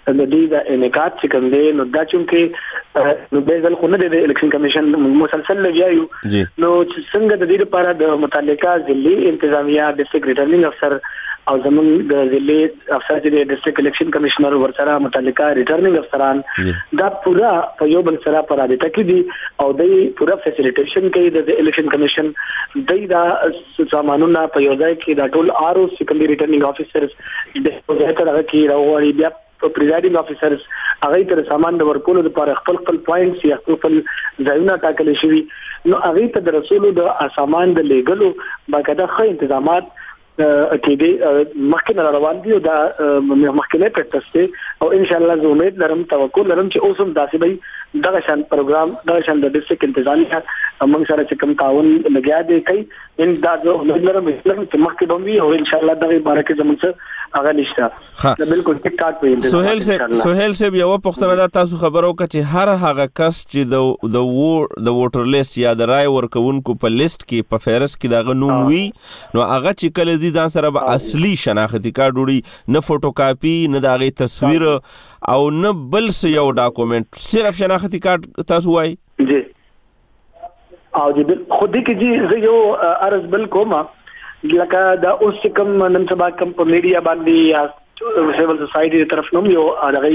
د دې د انعکاس چې کوم دی نو دا چې نو به ځل خو نه د الیکشن کمیشن مسلسل لګیایو نو څنګه د دې لپاره د متعلقه ضلعي انتظامیه ډیسټریکټ ریټرنینګ افسر او زموږ د ضلعي افسر چې د ډیسټریکټ الیکشن کمشنر ورسره متعلقه ریټرنینګ افسران دا پورا په یو بل سره پر رابطه کې دي او د پورا فیسیلیټیشن کوي د الیکشن کمیشن د دا سامانونه په یو ځای کې د ټول آر او سیکنډري ریټرنینګ افیسرز د ځای ته راځي راوړي بیا پریزایډینګ افیسرز هغه تر سامان د ورکولو لپاره خپل خپل پوینټس یا خپل ځایونه ټاکل شوی نو هغه ته د رسولو د سامان د لیګلو باقاعده ښه تنظیمات کې دي مخکنه روان دي او دا مخکنه پریکټس دي او ان شاء الله زه امید لرم توقع لرم چې اوسم داسې به دغه شان پروګرام دغه شان د ډیسټریکټ انتظامیه موږ سره چې کوم تعاون لګیا دی کوي ان دا زه امید لرم چې مخکې به وي او ان شاء الله دغه بارکه زموږ سره هغه نشته دا بالکل ټیک ټاک وي. سہیل صاحب سہیل صاحب یو پښتنه دا تاسو خبرو کړه چې هر هغه کس چې د د ووټ د ووټر لیست یا د رای ورکونکو په لیست کې په فهرست کې دغه نوم وي نو هغه چې کله دي ځان سره به اصلي شناختی کارت وړي نه فوټو کاپي نه د هغې تصویر او نه بل څه یو ډاکومنټ صرف شناختی کارت تاسو وایي جی او جی خو دې کې جی زه یو عرض بل کوم لکه دا اوس کوم نن سبا کوم په میډیا باندې یا سیول سوسایټي طرف نوم یو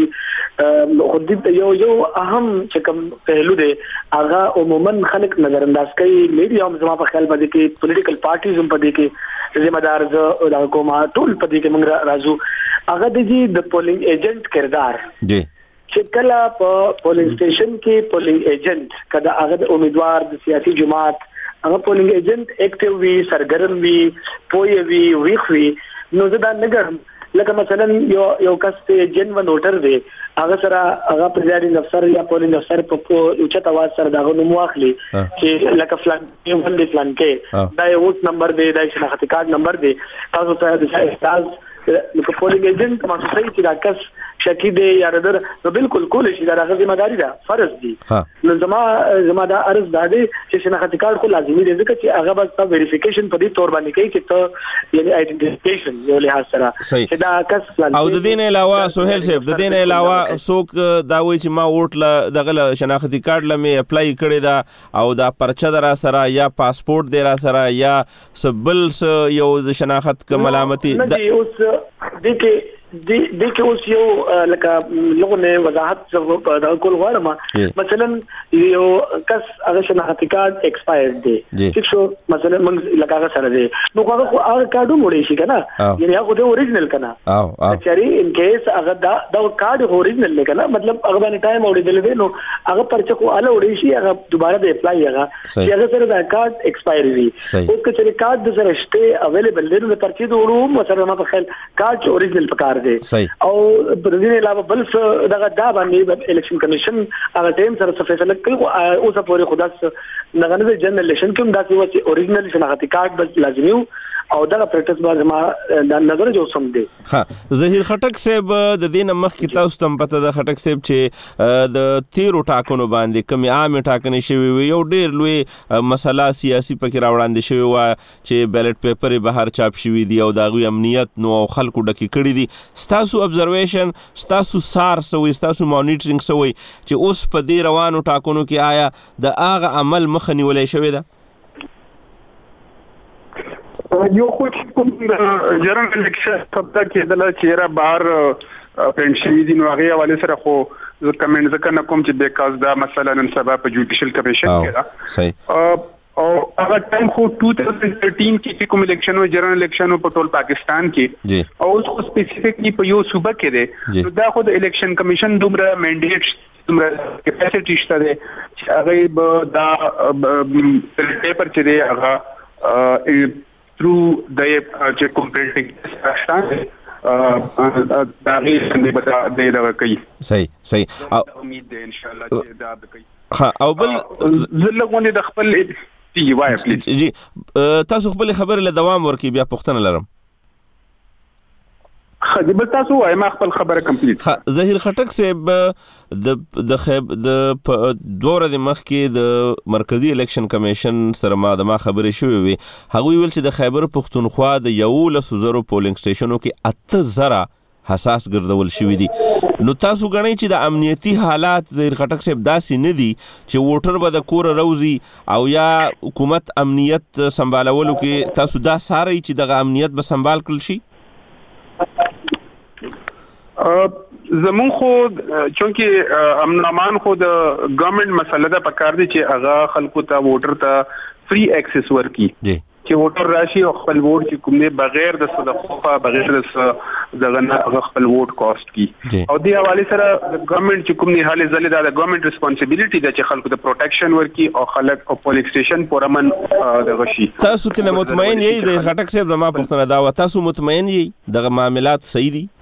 هغه خو دې یو یو اهم چې کوم پهلو دی هغه عموما خلک نظر انداز کوي میډیا هم زما په خیال باندې کې پولیټیکل پارټیز هم پدې کې ذمہ دار زه دا کومه ټول پدې کې موږ راځو هغه د د پولینګ ایجنټ کردار جی چې کله په پولینګ سټیشن کې پولینګ ایجنټ کله هغه د امیدوار د سیاسي جماعت هغه پولینګ ایجنټ اکټیو وي سرګرم وي پوي وي ویخ وي نو زه دا نګرم لکه مثلا یو یو کس ته جنون ووټر دی هغه سره هغه پریزایډینګ افسر یا پولینګ افسر په اوچت आवाज سره دا نوم واخلي چې لکه فلان یو باندې فلان کې دا یو ووټ نمبر دی دا شناختی کارت نمبر دی تاسو ته د احساس نو پولینګ ایجنټ مخصوصي چې دا کس شکی دی یا در نو بالکل کول شي دا هغه ذمہ داری ده فرض دی نو زما زما دا عرض دا دی چې شناختی کارت خو لازمي دی ځکه چې هغه بس ویریفیکیشن په دې تور باندې کوي چې ته یعنی آئیډنټیفیکیشن یو لحاظ سره چې دا کس او د دې نه علاوه سہیل صاحب د دې نه علاوه څوک دا وایي چې ما ووټ ل دغه شناختی کارت لمه اپلای کړی دا او دا پرچه در سره یا پاسپورت دی را سره یا سبل یو د شناخت ک ملامتي اوس د کې د د کې اوس یو لکه لغه نه وضاحت دا کول غواړم مثلا یو کس هغه شناختی کارت ایکسپایر دی چې شو مثلا موږ لکه سره دی نو هغه هغه کارت وړي شي کنه یعنی هغه د اوریجنل کنه او او چې ان کیس هغه دا دا کارت اوریجنل نه کنه مطلب هغه باندې ټایم اوریجنل دی نو هغه پرچه کو اله وړي شي هغه دوباره د اپلای هغه چې هغه سره دا کارت ایکسپایر وي او چې کارت د سره شته اویلیبل دی نو پرچه د وړو مثلا ما په خیال کارت اوریجنل پکار دی او په دې علاوه بل څه دغه دا باندې الیکشن کمیشن هغه ټیم سره فیصله کوي او څه پورې خدای نه غنځي جنرال الیکشن کوم داسې و چې اوریجنل شناختی کارت بس لازمي او دا پریکټس باندې ما د نظر جو سم دی. ها ظهیر خټک صاحب د دین مخ کی تاسو تم پته د خټک صاحب چې د تیرو ټاکنو باندې کمی عام ټاکنې شوی وي یو ډیر لوی مسله سیاسي پکې راوړاندې شوی و چې بیلټ پیپر بهر چاپ شوی دی او دا غوي امنیت نو او خلکو ډکی کړی دي تاسو ابزرویشن تاسو سار سوي تاسو مانیټرینګ سوي چې اوس په دې روانو ټاکنو کې آیا د هغه عمل مخنی ولې شوی ده یو خو کوم جرن الیکشن خبره کېدل چې را بهر پرنټ شوی دي نو هغه حواله سره خو کمنټ ځکه نه کوم چې بیکاز دا مثلا نن سبا په جوډیشل کمیشن کې دا صحیح او هغه ټایم خو دوه هزار تیرټین کې کوم الیکشن او جرن الیکشن په ټول پاکستان کې او اوس خو سپیسیفیکلی په یو صوبه کې دی نو دا خو د الیکشن کمیشن دومره منډیټ دومره کیپاسټی شته دی چې هغه دا پیپر چې دی هغه through the چې completing پاکستان دا غي څنګه بتا دی دا کوي صحیح صحیح امید ده ان شاء الله چې دا کوي ها او بل زلګونه د خپل دی وای پلیز جی تاسو خپل خبر له دوام ورکی بیا پښتنه لرم خدای تاسو وای ما خپل خبره کمپلیټ ها ظهیر خټک صاحب د د خیب د دوره د مخ کې د مرکزی الیکشن کمیشن سره ما د ما خبرې شوې وي هغه ویل چې د خیبر پښتونخوا د یو لس زره پولینګ سټیشنو کې اته زره حساس ګرځول شوي دي. نو تاسو غواړئ چې د امنیتي حالات زهیر خټک صاحب داسې نه دي چې ووټر به د کوره روزي او یا حکومت امنیت سمبالولو کې تاسو دا ساري چې دغه امنیت به سمبال کړل شي؟ زمون خو چونکه امن امان خو د ګورنمنت مسله ده پکار دي چې هغه خلکو ته ووټر ته فری اکسس ورکي چې ووټر راشي او خپل ووټ چې کوم دی بغیر د صدقه بغیر د دغه خپل ووټ کاست کی او دی حواله سره د ګورنمنت چې کوم دی حاله زله د ګورنمنت ریسپانسیبিলিټي ده چې خلکو ته پروټیکشن ورکي او خلک او پولیس سټیشن پورمن دغه شي. تاسو ته مطمئن یی زهیر خټک صاحب زما پوښتنه دا و تاسو مطمئن یی دغه معاملات صحیح دي؟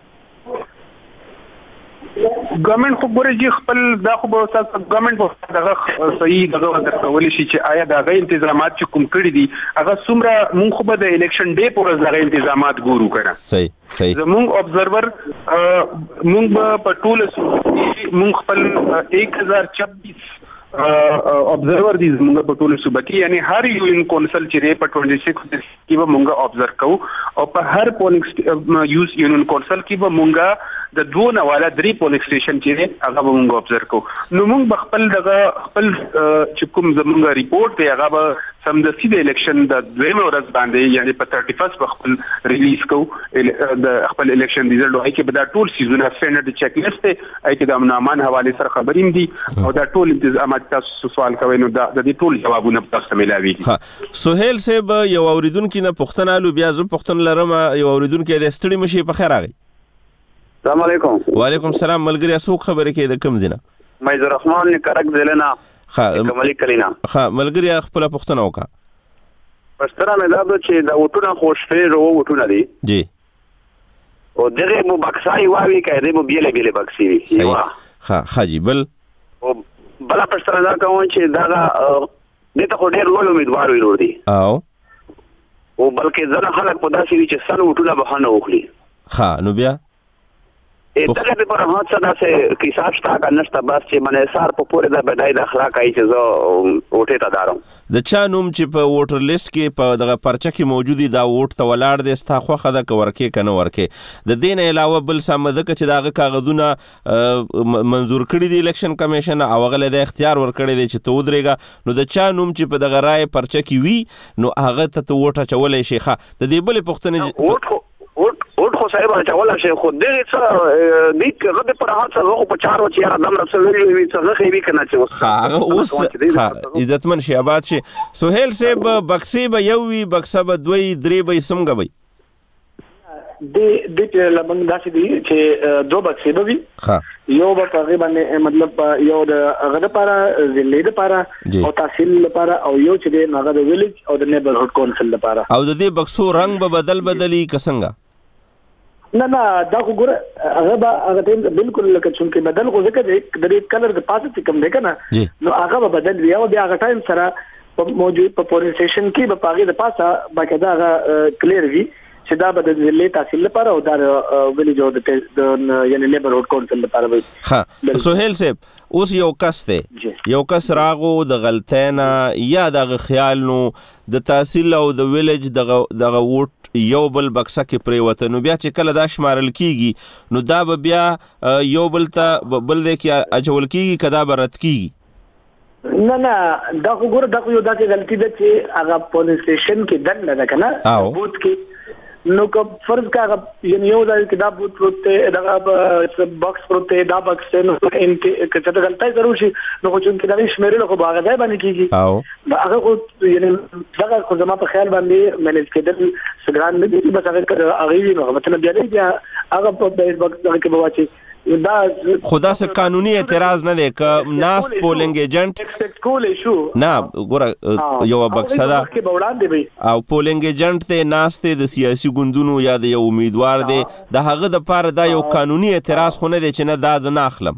ګورنمنت خو ګوري چې خپل دا خو به تاسو ګورنمنت په دغه صحیح دغه درکول شي چې آیا دغه تنظیمات چې کوم کړی دي هغه څومره مونږ خو به د الیکشن ډے پورز دغه تنظیمات ګورو کړه. صحیح صحیح زمونږ ابزرور مونږ په ټول مونږ خپل ایک هزار چوبیس ابزرور دي زمونږ په ټول صوبه کې یعنی هر یو کونسل چې په چھبیس کې به مونږ ابزرو کوو او په هر پولینګ یوز یونین کونسل کې به مونږ د دوه نه والا درې پولینګ سټیشن چې هغه به مونږ ابزرو کوو. نو مونږ خپل دغه خپل چې کوم زمونږ ریپورت دی هغه به سمدستي د الیکشن د دویمه ورځ باندې یعنی په اکتیس په خپل ریلیز کوو د خپل الیکشن ریزلټ او کې به دا ټول سیزونه سټینډرډ چیک لیست دی کې د امن امان حواله سره خبریم دي او دا ټول انتظامات تاسو سوال کوي نو دا د ټول جوابونه تاسو ملاوي. ها سہیل صاحب یو اوریدونکو نه پوښتنه لو بیا زه پوښتنه لرم یو اوریدونکو د ستړي مشي په خیر راغی. السلام علیکم. وعلیکم السلام ملګری اسو خبرې کې د کم زینه مې الرحمن کرک زلنا ها کمالي کلینا ها ملګری خپل پوښتنه وکړه. پښتنه مې دا چې دا وټونه خوشفیر او وټونه دي جی او دغه مو بکسای واوي کړي مو بیل بیل بکسي وي ها حاجی بل او بل پښتنه دا کوم چې دا دته خو ډېر لوی امیدوار وي ورو دي او او بلکې ځنه خلک په داسې وي چې سن وټونه بهانه وکړي. ها نو بیا دغه په پر هڅه داسې کیساب شته کا نشته بس چې منې سار په پوره د بدای د اخلاق ای چې زه وټه تا دارم د چا نوم چې په ووټر لیست کې په دغه پرچه کې موجودي دا ووټ ته ولاړ دی ستا خوخه د ورکې کنه ورکې د دین علاوه بل سمده چې داغه کاغذونه منزور کړي دی الیکشن کمیشن او غل د اختیار ور کړی دی چې تو درېګا نو د چا نوم چې په دغه رائے پرچه کې وي نو هغه ته ووټه چولې شيخه د دې بل پښتنه ووټ ووټ خو صاحب چاوله شي خو دغه څه دې هغه په هغه څه په چارو چې را دم رسولي وي څه خېوي کنه چې هغه اوس عزتمن شي آباد شي. سہیل صاحب بکسي به یو وي بکسه به دوی درې به څنګه وي د د لبنګ داسې دي چې دوه بکسي به وي ها یو به تقریبا مطلب یو د هغه لپاره ضلع لپاره او تحصیل لپاره او یو چې د هغه د ویلیج او د نیبرهډ کونسل لپاره او د دې بکسو رنگ به بدل بدلی کسنګا نه نه دا خو ګوره هغه به هغه بالکل لکه چې بدل خو ځکه د دې کلر د پاسه چې کوم دی کنه نو هغه به بدل وي او بیا هغه ټایم سره په موجود په پولیس سټیشن کې به پاغي د پاسه باقاعده هغه کلیر وي چې دا به د ضلع تحصیل لپاره او د ویلیج او د یعنی نیبرهډ کونسل لپاره وي. ها سہیل صاحب اوس یو کس ته یو کس راغو د غلطینا یا د خیال نو د تحصیل او د ویلیج دغه دغه ووټ یو بل بکسه کې پریوته نو بیا چې کله دا شمارل کیږي نو دا به بیا یو بل ته بل د کې اجول کیږي کدا به رد کیږي. نه نه دا خو ګوره دا خو یو داسې غلطي ده چې هغه پولیس سټیشن کې دنده ده کنه بوت کې نو که فرض کا یعنی یو ځای کې دا بوت پروت ته دا باکس پروت ته دا باکس نو ان کې چې غلطي ضرور شي نو چې کې دا شمیرل خو باغ ځای باندې کیږي او هغه خو یعنی دا خو زما په خیال باندې مینج کېدل سګران نه دي بس هغه هغه نو مطلب بیا دی هغه په بیس باکس کې بواچي دا خدا سے قانونی اعتراض نه دی ک ناس پولینګ ایجنټ ایکسپیکټ کولې شو نه ګوره یو بکسدا او پولینګ ایجنټ ته ناس ته د سیاسي ګوندونو یا د یو امیدوار دی د هغه د پاره دا یو قانوني اعتراض خو نه دی چې نه دا نه اخلم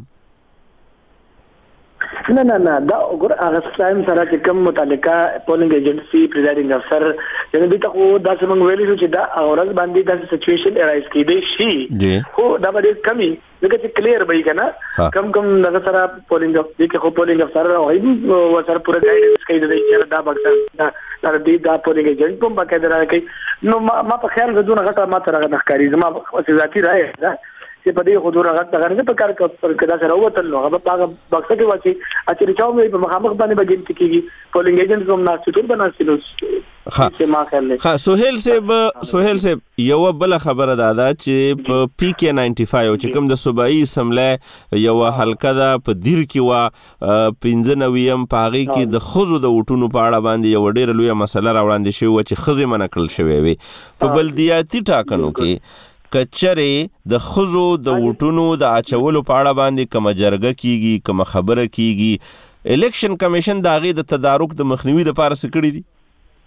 نه نه نه دا وګوره هغه ټایم سره چې کوم متعلقه پولینګ ایجنسی پریزایډینګ افسر یعنی دې ته خو دا څنګه ویلي چې دا اورز باندې دا سچويشن ارایز کیدې شي خو دا به کمی دغه چې کلیر وي کنه کم کم دغه سره پولینګ دې کې خو پولینګ افسر او ورسره پوره ګایډنس کوي د چې دا بکس دا دا دې دا پولینګ ایجنټ په باندې راځي نو ما په خیال غوډونه غټه ما تر غنښ کاری زما ذاتي رائے ده چې په دې حضور هغه څنګه په کار پر کدا سره وته نو هغه په بکسه کې واچي اچې چاو مې په مخامخ باندې بګین کېږي پولینګ ایجنټ کوم ناشې ټول بناسي نو ها ها سہیل صاحب سہیل صاحب یو بل خبره ده چې په پی کې نائنٹی فائیو چې کوم د صوبایي اسمبلی یو حلقه ده په دیر کې وا پنځه نویم پاغي کې د خزو د وټونو په اړه باندې یو ډېر لوی مسله راوړاندې شوی و چې خزې منع کړل شوی وي په بلدیاتي ټاکنو کې کچره د خزو د وټونو د اچولو په اړه باندې کوم جرګه کیږي کوم خبره کیږي الیکشن کمیشن دا غي د تدارک د مخنیوي لپاره څه کړی دي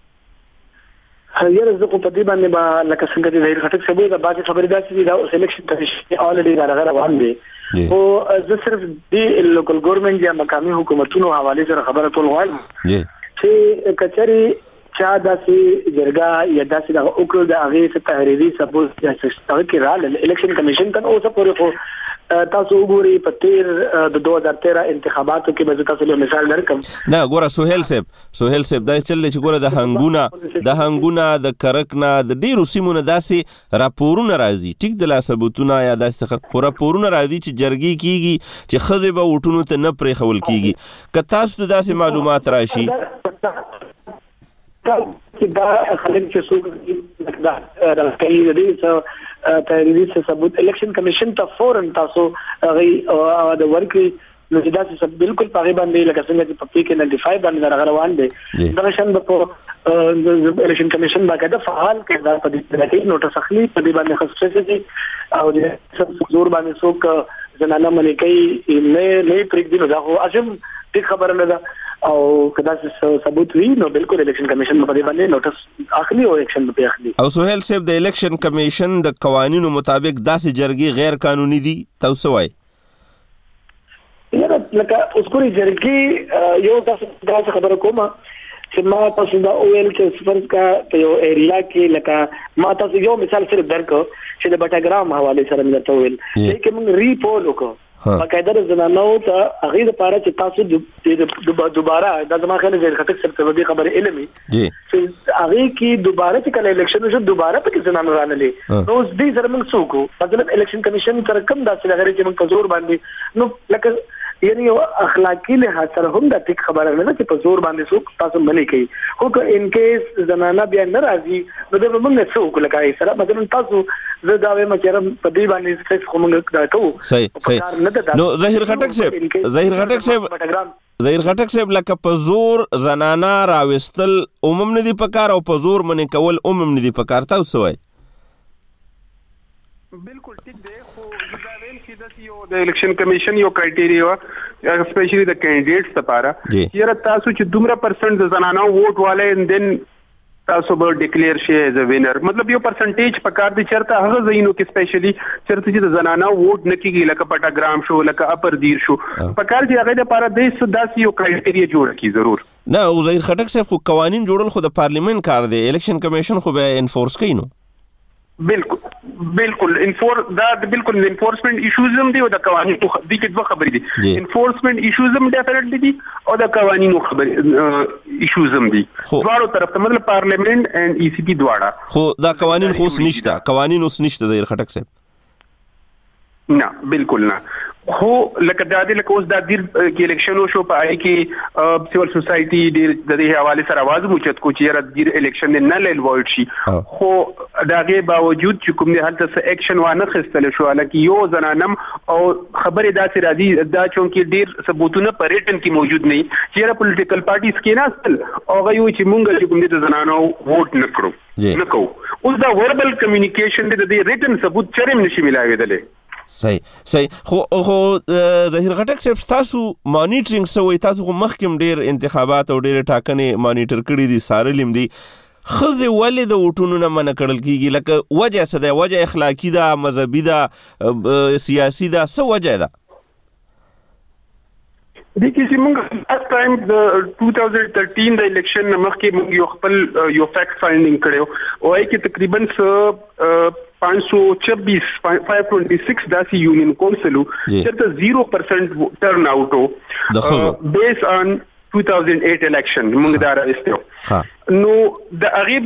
یاره زه په دې باندې با لکه څنګه چې ظاهر خټک سبوی دا باقي خبرې داسې دي دا سلیکشن کمیشن الریډي راغره روان دي او زه صرف د لوکل ګورنمنت یا مقامي حکومتونو حواله سره خبره ټول وایم چې کچري چا داسې جرګه یا داسې د اوکړو د هغه څخه تحریری سپوز چې څنګه کې را الیکشن کمیشن ته اوسه پورې خو تاسو وګورئ په تیر د دوه هزار تیرہ انتخاباتو کې به تاسو له مثال درکم نه ګوره سہیل صاحب سہیل صاحب دا چل چې ګوره د هنګونه د هنګونه د کرکنا د ډیرو سیمونو داسې راپورونه راځي ټیک د لا ثبوتونه یا داسې خو راپورونه راځي چې جرګي کیږي چې خزه به وټونو ته نه پرې خول کیږي که تاسو ته داسې معلومات راشي چې دا خلک چې څوک دا راځي د تحریری څه ثبوت الیکشن کمیشن ته فورن تاسو هغه د ورکي نو دا څه بالکل پاغي باندې لکه څنګه چې په پی کې نائنٹی فائیو باندې راغ روان دي دا شان په الیکشن کمیشن باندې فعال کړه په دې کې نوټس اخلي په دې باندې خصوصي دي او د زور باندې څوک زنانه ملکي نه نه پرېږدي نو دا خو اجم دې خبره نه ده او کدا ثبوت وی نو بالکل الیکشن کمیشن په دې باندې نوټس اخلي او اکشن به اخلي او سہیل صاحب د الیکشن کمیشن د قوانینو مطابق داسې جرګي غیر قانوني دي تاسو وایي یاره لکه اوس کوي جرګي یو تاسو خبره کومه چې ما تاسو دا اویل چې فرض کا په یو ایریا کې لکه ما تاسو یو مثال صرف درکو چې د بټاګرام حواله سره مې ته ویل چې موږ ریپول وکړو باقاعده د زنانو ته هغه لپاره چې تاسو دوباره دا زما خیال زیر خټک سره په خبره علمي چې هغه کې دوباره چې کله الیکشن شو دوباره پکې زنانو رانلې نو اوس دې سره موږ څوک مطلب الیکشن کمیشن تر کوم داسې لګري چې موږ په زور باندې نو لکه یعنی اخلاقی لحاظ سره هم دا ټیک خبره نه چې په زور باندې څوک تاسو ملي کوي خو که ان کیس زنانه بیا نه راځي نو د موږ څوک لکه سره مثلا تاسو زه دا وایم چې په دې باندې سټریس کوم دا کوو صحیح صحیح نو ظاهر خټک صاحب ظاهر خټک صاحب ظاهر خټک صاحب لکه په زور زنانه راوستل عموم نه دی پکار او په زور منې کول عموم نه دی پکار تاسو وایي بالکل ټیک دی خو دا ویل چې د یو د الیکشن کمیشن یو کرایټیریا اسپیشلی د کینډیډیټس لپاره چې تاسو چې دومره پرسنټ د زنانو ووټ والے اند دین تاسو به ډیکلیئر شي ایز ا وینر مطلب یو پرسنټیج پکار دي چرته هغه زینو کې اسپیشلی چرته چې د زنانو ووټ نه کیږي لکه پټاګرام شو لکه اپر دیر شو پکار دي هغه لپاره د داسې یو کرایټیریا جوړ کی ضرور نه او ظاهر خټک صاحب خو قوانین جوړل خو د پارلیمنت کار دی الیکشن کمیشن خو به انفورس کوي نو بالکل بالکل انفور دا بالکل انفورسمنٹ ایشوز هم دي او د قوانینو د کې دوه خبرې دي انفورسمنٹ ایشوز هم ډیفینټلی دي او د قوانینو خبرې ایشوز هم دي دواړو طرف ته مطلب پارلیمنت اند ای سی پی دواړه خو دا قوانین خو نشته قوانین اوس نشته ظاهر خټک صاحب نه بالکل نه خو لکه دا د لکه اوس د دیر کې الیکشن شو په آی کې سیول سوسایټي د دې حواله سره आवाज موچت کو چې را دیر الیکشن نه لیل وایډ شي خو داغه باوجود چې کوم نه هلته اکشن وانه خستل شو لکه یو زنانم او خبره داسې راځي دا چونکې ډیر ثبوتونه پر ریټن کې موجود نه چې را پولیټیکل پارټیز کې نه اصل او غوي چې مونږ چې کوم دې زنانو ووټ نکړو نکو اوس دا وربل کمیونیکیشن د دې ریټن ثبوت چرېم نشي ملاوي صحیح صحیح خو خو ظاهر خټک صاحب تاسو مانیټرینګ سوي تاسو خو مخکم ډیر انتخابات او ډیر ټاکنې مانیټر کړی دي سارلم دي خزه ولې د وټونو نه من کړل کیږي لکه وجه څه ده وجه اخلاقی ده مذهبي ده سیاسي ده څه وجه ده د کیسې موږ لاسټ ټایم د two thousand thirteen د الیکشن مخکې موږ یو خپل یو فیکټ فایندینګ کړو او هغه کې تقریبا څه पाँच सौ छब्बीस फाइव ट्वेंटी सिक्स दासी यूनियन काउंसिल चरता जीरो परसेंट टर्न आउट हो based on two thousand eight election मुंगदारा इस्तेओ नो द अगीब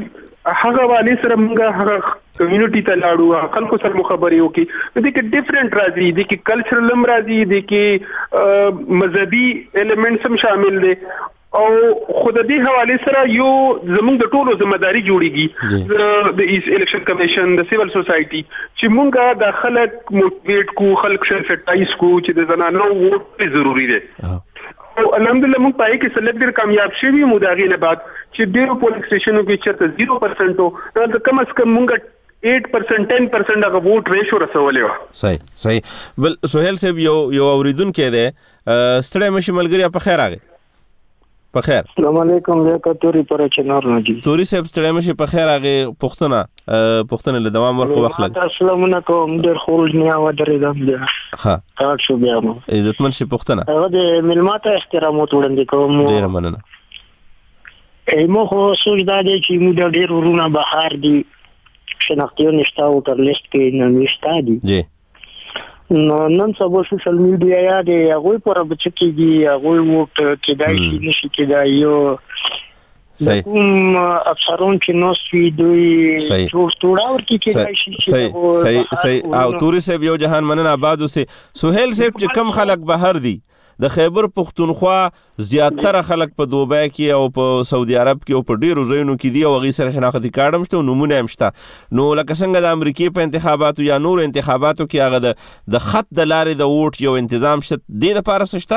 هغه والی سره موږ هغه کمیونټي ته لاړو خلکو سره مخابرې وکړي د دې کې ډیفرنٹ راځي د کې کلچرل هم راځي د کې مذهبي ایلیمنټس هم شامل دي او خود دې حواله سره یو زموږ د ټولو ځمېداري جوړیږي د ایس الیکشن کمیشن د سیول سوسایټي چې موږ د خلک موټیویټ کو خلک سنسټایز کو چې د زنانو ووټ ضروری دی او الحمدلله موږ پای کې سلیکټ ډیر کامیاب شوي مو دا غینه بعد چې ډیرو پولیس سټیشنونو کې چرته زیرو پرسنټ او د کم از کم موږ eight percent ten percent هغه ووټ ریشو رسولې و. صحیح صحیح. بل سہیل صاحب یو یو اوریدونکو دی ستړی مشي ملګری په خیر راغی. په خیر. السلام علیکم زه کتوري پر چنار راځي. توري صاحب ستړی مشي په خیر راغی پښتنه پښتنه له دوام ورکو وخت. السلام علیکم ډېر خروج نه و درېدم بیا. ها. کار شو بیا مو. عزتمن شي پښتنه. هغه د ملماته احترام وړاندې کوم. ډېر مننه. ایمو خو سوچ دا دی چې موږ ډېر ورونه بهار دي شناختیو نشتا او تر لیست کې نه نشتا دي جی نو نن سبا سوشل میډیا یا دی هغه پر بچکیږي هغه ووټ کېدای شي نشي کېدای یو صحیح کوم افسرون چې نو سوي دوی جوړ توړا ورته کېدای شي صحیح صحیح صحیح او توري صاحب یو جهان مننه آباد اوسه سہیل صاحب چې کم خلک بهر دي د خیبر پختونخوا زیاتره خلک په دوبۍ کې او په سعودي عرب کې او په ډیرو ځایونو کې دي او غي سره شناختی کارت هم شته نمونه هم شته نو لکه څنګه د امریکای په انتخاباتو یا نور انتخاباتو کې هغه د د خط د لارې د ووټ یو تنظیم شته د لپاره شته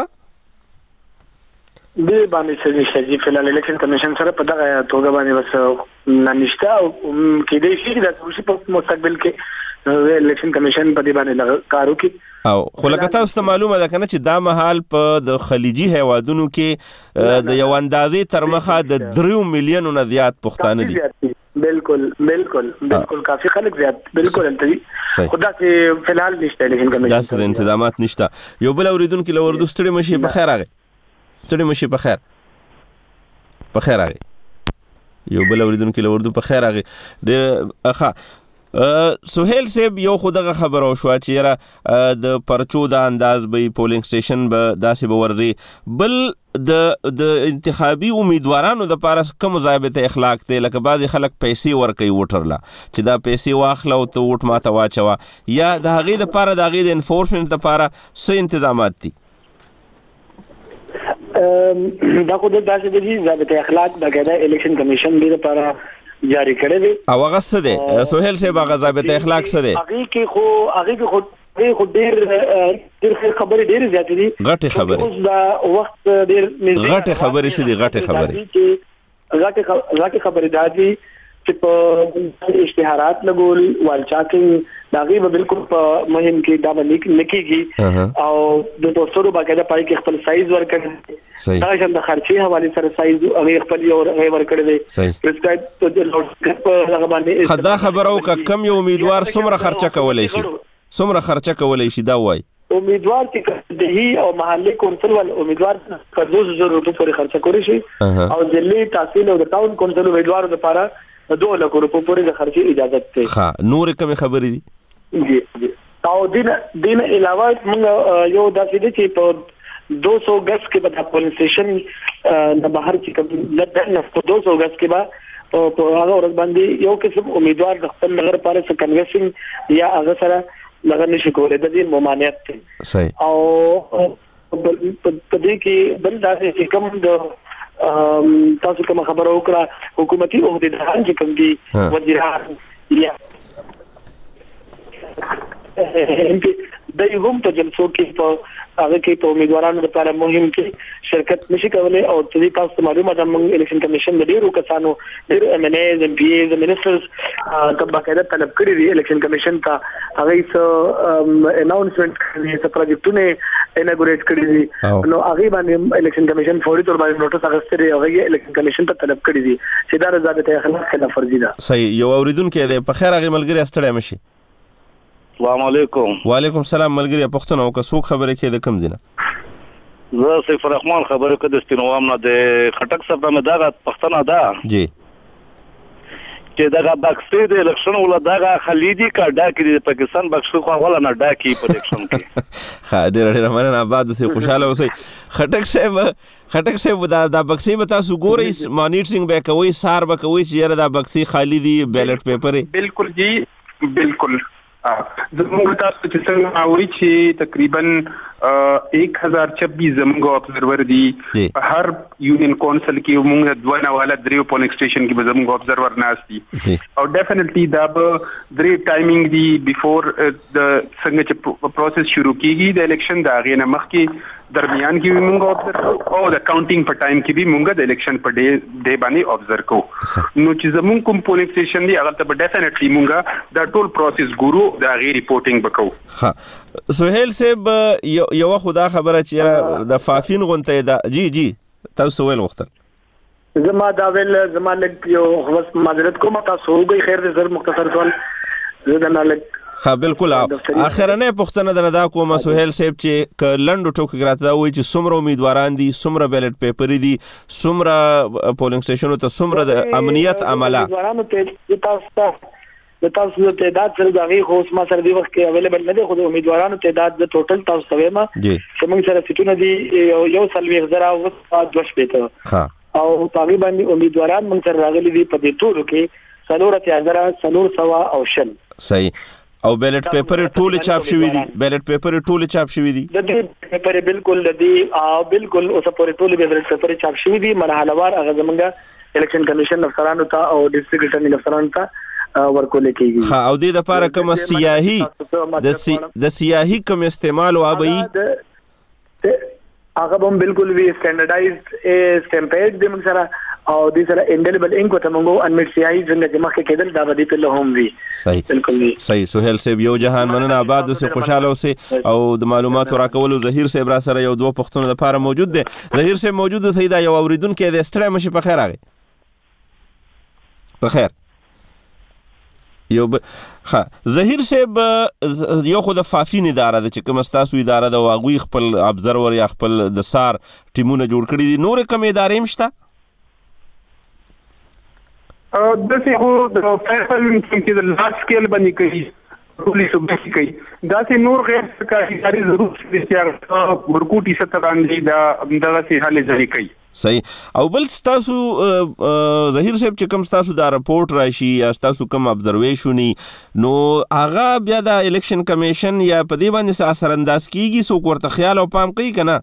د باندې چې چې فلال الیکشن کمیشن سره په دغه توګه باندې وس نه نشته او کې د شي د څه په مستقبل کې الیکشن کمیشن په دې باندې کار وکړي او خو لکه تاسو ته معلومه ده کنه چې دا مهال په د خلیجي هیوادونو کې د یو اندازې تر مخه د درې میلیونو نه زیات پښتانه دي بالکل بالکل بالکل کافي خلک زیات بالکل انتي خدا چې فلحال نشته الیکشن کمیشن دا د تنظیمات نشته یو بل اوریدونکو له وردو ستړي مشي په خیر راغی ستړي مشي په خیر په خیر راغی یو بل اوریدونکو له وردو په خیر راغی د اخا سہیل صاحب یو خدغه خبر او شو چې را د پرچو د انداز به پولینګ سټیشن به داسې به ورغي بل د د انتخابي امیدوارانو د پاره کوم ضابطه اخلاق ته لکه بعضی خلک پیسې ورکوي ووټرلا چې دا پیسې واخلو ته ووټ ماته واچوا یا د هغې د پاره د هغې د انفورسمنت د پاره څه تنظیمات دي دا خو د داسې دي ضابطه اخلاق د ګډه الیکشن کمیشن دی لپاره جاری کړی دی او هغه څه دی سہیل صاحب هغه ضابطه اخلاق څه دی هغه کې خو هغه کې خو ډېر ډېر ډېر خبرې ډېر زیات دي غټه خبرې اوس دا وخت ډېر غټه خبرې څه دي غټه خبرې غټه غټه خبرې دا دي چې په اشتهارات لګول والچاکینګ دا غي به بالکل په مهم کې دا باندې نکېږي او د پوسټرو باندې پای کې خپل سایز ورکړي صحیح دا چې د خرچي حواله سره سایز هغه خپل یو ورکړي دی پرسکرایب ته د لوډ په هغه باندې خدا خبرو ک کم یو امیدوار څومره خرچه کولای شي څومره خرچه کولای شي دا وای امیدوار چې د هی او محلي کونسل ول امیدوار په دوه زره روپیه پورې خرچه کوي شي او ځلې تحصیل او د ټاون کونسل امیدوار لپاره دوه لک روپیه پورې د خرچي اجازه ده ها نور کوم خبرې دي جی جی او دین دین علاوه موږ یو داسې دي چې په دو سو گز کې به د پولیس سټیشن د بهر چې کوم لږ نه دو سو گز کې به په هغه ورځ باندې یو قسم امیدوار د خپل نظر لپاره څه کنوینسینګ یا هغه سره لږ نشي کولای د دې ممانعت دی صحیح او په دې کې بل داسې چې کوم د تاسو کوم خبر وکړه حکومتي عہدیداران چې کوم دي وزیران یا د یو هم په جلسو کې په هغه کې په امیدوارانو لپاره مهم کې شرکت نشي کولای او چې تاسو معلومه ده موږ الیکشن کمیشن د ډیرو کسانو ډیر ایم ان ایز ایم پی ایز منسټرز ته باقاعده طلب کړی دی الیکشن کمیشن ته هغه څه اناونسمنت کړی څه پروجیکټونه اناګوریټ کړی دي نو هغه باندې الیکشن کمیشن فوري تور باندې نوټس اغستې دی هغه الیکشن کمیشن ته طلب کړی دي چې دا ضابطه اخلاق خلاف ورزي ده صحیح یو اوریدونکو دی په خیر هغه ملګری استړی مشي السلام علیکم وعلیکم السلام ملګری پښتون او که څوک خبرې کې د کم زینه زه سیف الرحمن خبرې کوم د استنوام نه د خټک صاحب نه دا پښتنه ده جی چې دغه بکسې د الیکشن ولا دغه خلیدي کا ډاکې د پاکستان بکسې خو ولا نه ډاکې په الیکشن کې. ها ډېر ډېر مننه آباد اوسئ خوشاله اوسئ. خټک صاحب خټک صاحب دا د بکسې به تاسو ګورئ مانیټرینګ به کوئ سار به کوئ چې یاره دا بکسې خالی دي بیلټ پیپر یې؟ بالکل جی بالکل زموږ تاسو چې څنګه اوري چې تقریبا ایک هزار چھبیس زموږ ابزرور دي په هر یونین کونسل کې موږ دوه نواله دریو پولینګ سټیشن کې به زموږ ابزرور ناس دي او ډیفینیټلی دا به درې ټایمینګ دي بیفور د څنګه چې پروسس شروع کیږي د الیکشن دا غي نه مخکې درمیان کې موږ ابزرور او د کاونټینګ په ټایم کې به موږ د الیکشن په ډے ډے باندې ابزرور کوو. نو چې زموږ کوم پولینګ سټیشن دي هغه ته ډیفینیټلی موږ دا ټول پروسس ګورو دا غي ریپورټینګ وکړو. ها سہیل صاحب یو خدا خبره چې د فافین غونته دا جی جی تاسو ویل وختل زما دا ویل زما لګ یو خلاص معذرت کوم تاسو وګي خیر دې زر مختصر سوال زه نه لګ ها بالکل اخرنه پښتنه دردا کومه سہیل صاحب چې ک لندو ټوک راته وای چې سمره امیدواران دي سمره بیلټ پیپر دي سمره پولینګ سټیشنو ته سمره د امنیت عمله امیدوارانو ته تاسو د تاسو د تعداد سره د غي خو ما سره دی وخت کې اویلیبل نه دی خو د امیدوارانو تعداد د ټوټل تاسو ته ما چې موږ سره سټونه دي یو سلوي غزرا او دوش پته ها او تقریبا امیدواران موږ سره راغلي دي په دې ټولو کې سلورته غزرا سلور سوا او شل صحیح او بیلټ پیپر ټول چاپ شوی دي بیلټ پیپر ټول چاپ شوی دي د دې پیپر بالکل د دې او بالکل اوس پورې ټول بیلټ پیپر چاپ شوی دي مرحله وار هغه زمونږ الیکشن کمیشن افسرانو ته او ډیسټریکټ اټرنی افسرانو ته ورکول کېږي. ها او دې د لپاره کوم سیاهي د سی د سیاهي کوم استعمال وابي هغه هم بالکل وی سټانډرډایزډ سټمپیډ د موږ سره او د سره انډیلیبل انک ته موږ انمیټ سیاهي څنګه چې مخکې کېدل دا به په له هم وی. صحیح بالکل صحیح. سہیل صاحب یو جهان مننه آباد اوسه خوشاله اوسه او د معلوماتو راکولو ظهیر صاحب را سره یو دوه پښتون لپاره موجود دي. ظهیر صاحب موجود دی دا یو اوریدونکو د ستړی مشي په خیر راغی په خیر یو ها ظهیر صاحب یو خو د فافین اداره د چې کوم تاسو اداره د واغوي خپل ابزرور یا خپل د سار ټیمونه جوړ کړی دي نور کوم ادارې مشته ا د څه هو د فیصل کې د لارج سکیل باندې کوي ټولې صوبې کوي دا چې نور غیر سرکاري ادارې ضرور چې ورکوټي ستر باندې دا دغه سي حل ځای کوي. صحیح او بل تاسو ظهیر صاحب چې کوم تاسو دا رپورټ راشي یا تاسو کوم ابزرویشنی نو هغه بیا د الیکشن کمیشن یا په دې باندې اثر انداز کیږي سو ورته خیال او پام کوي کنه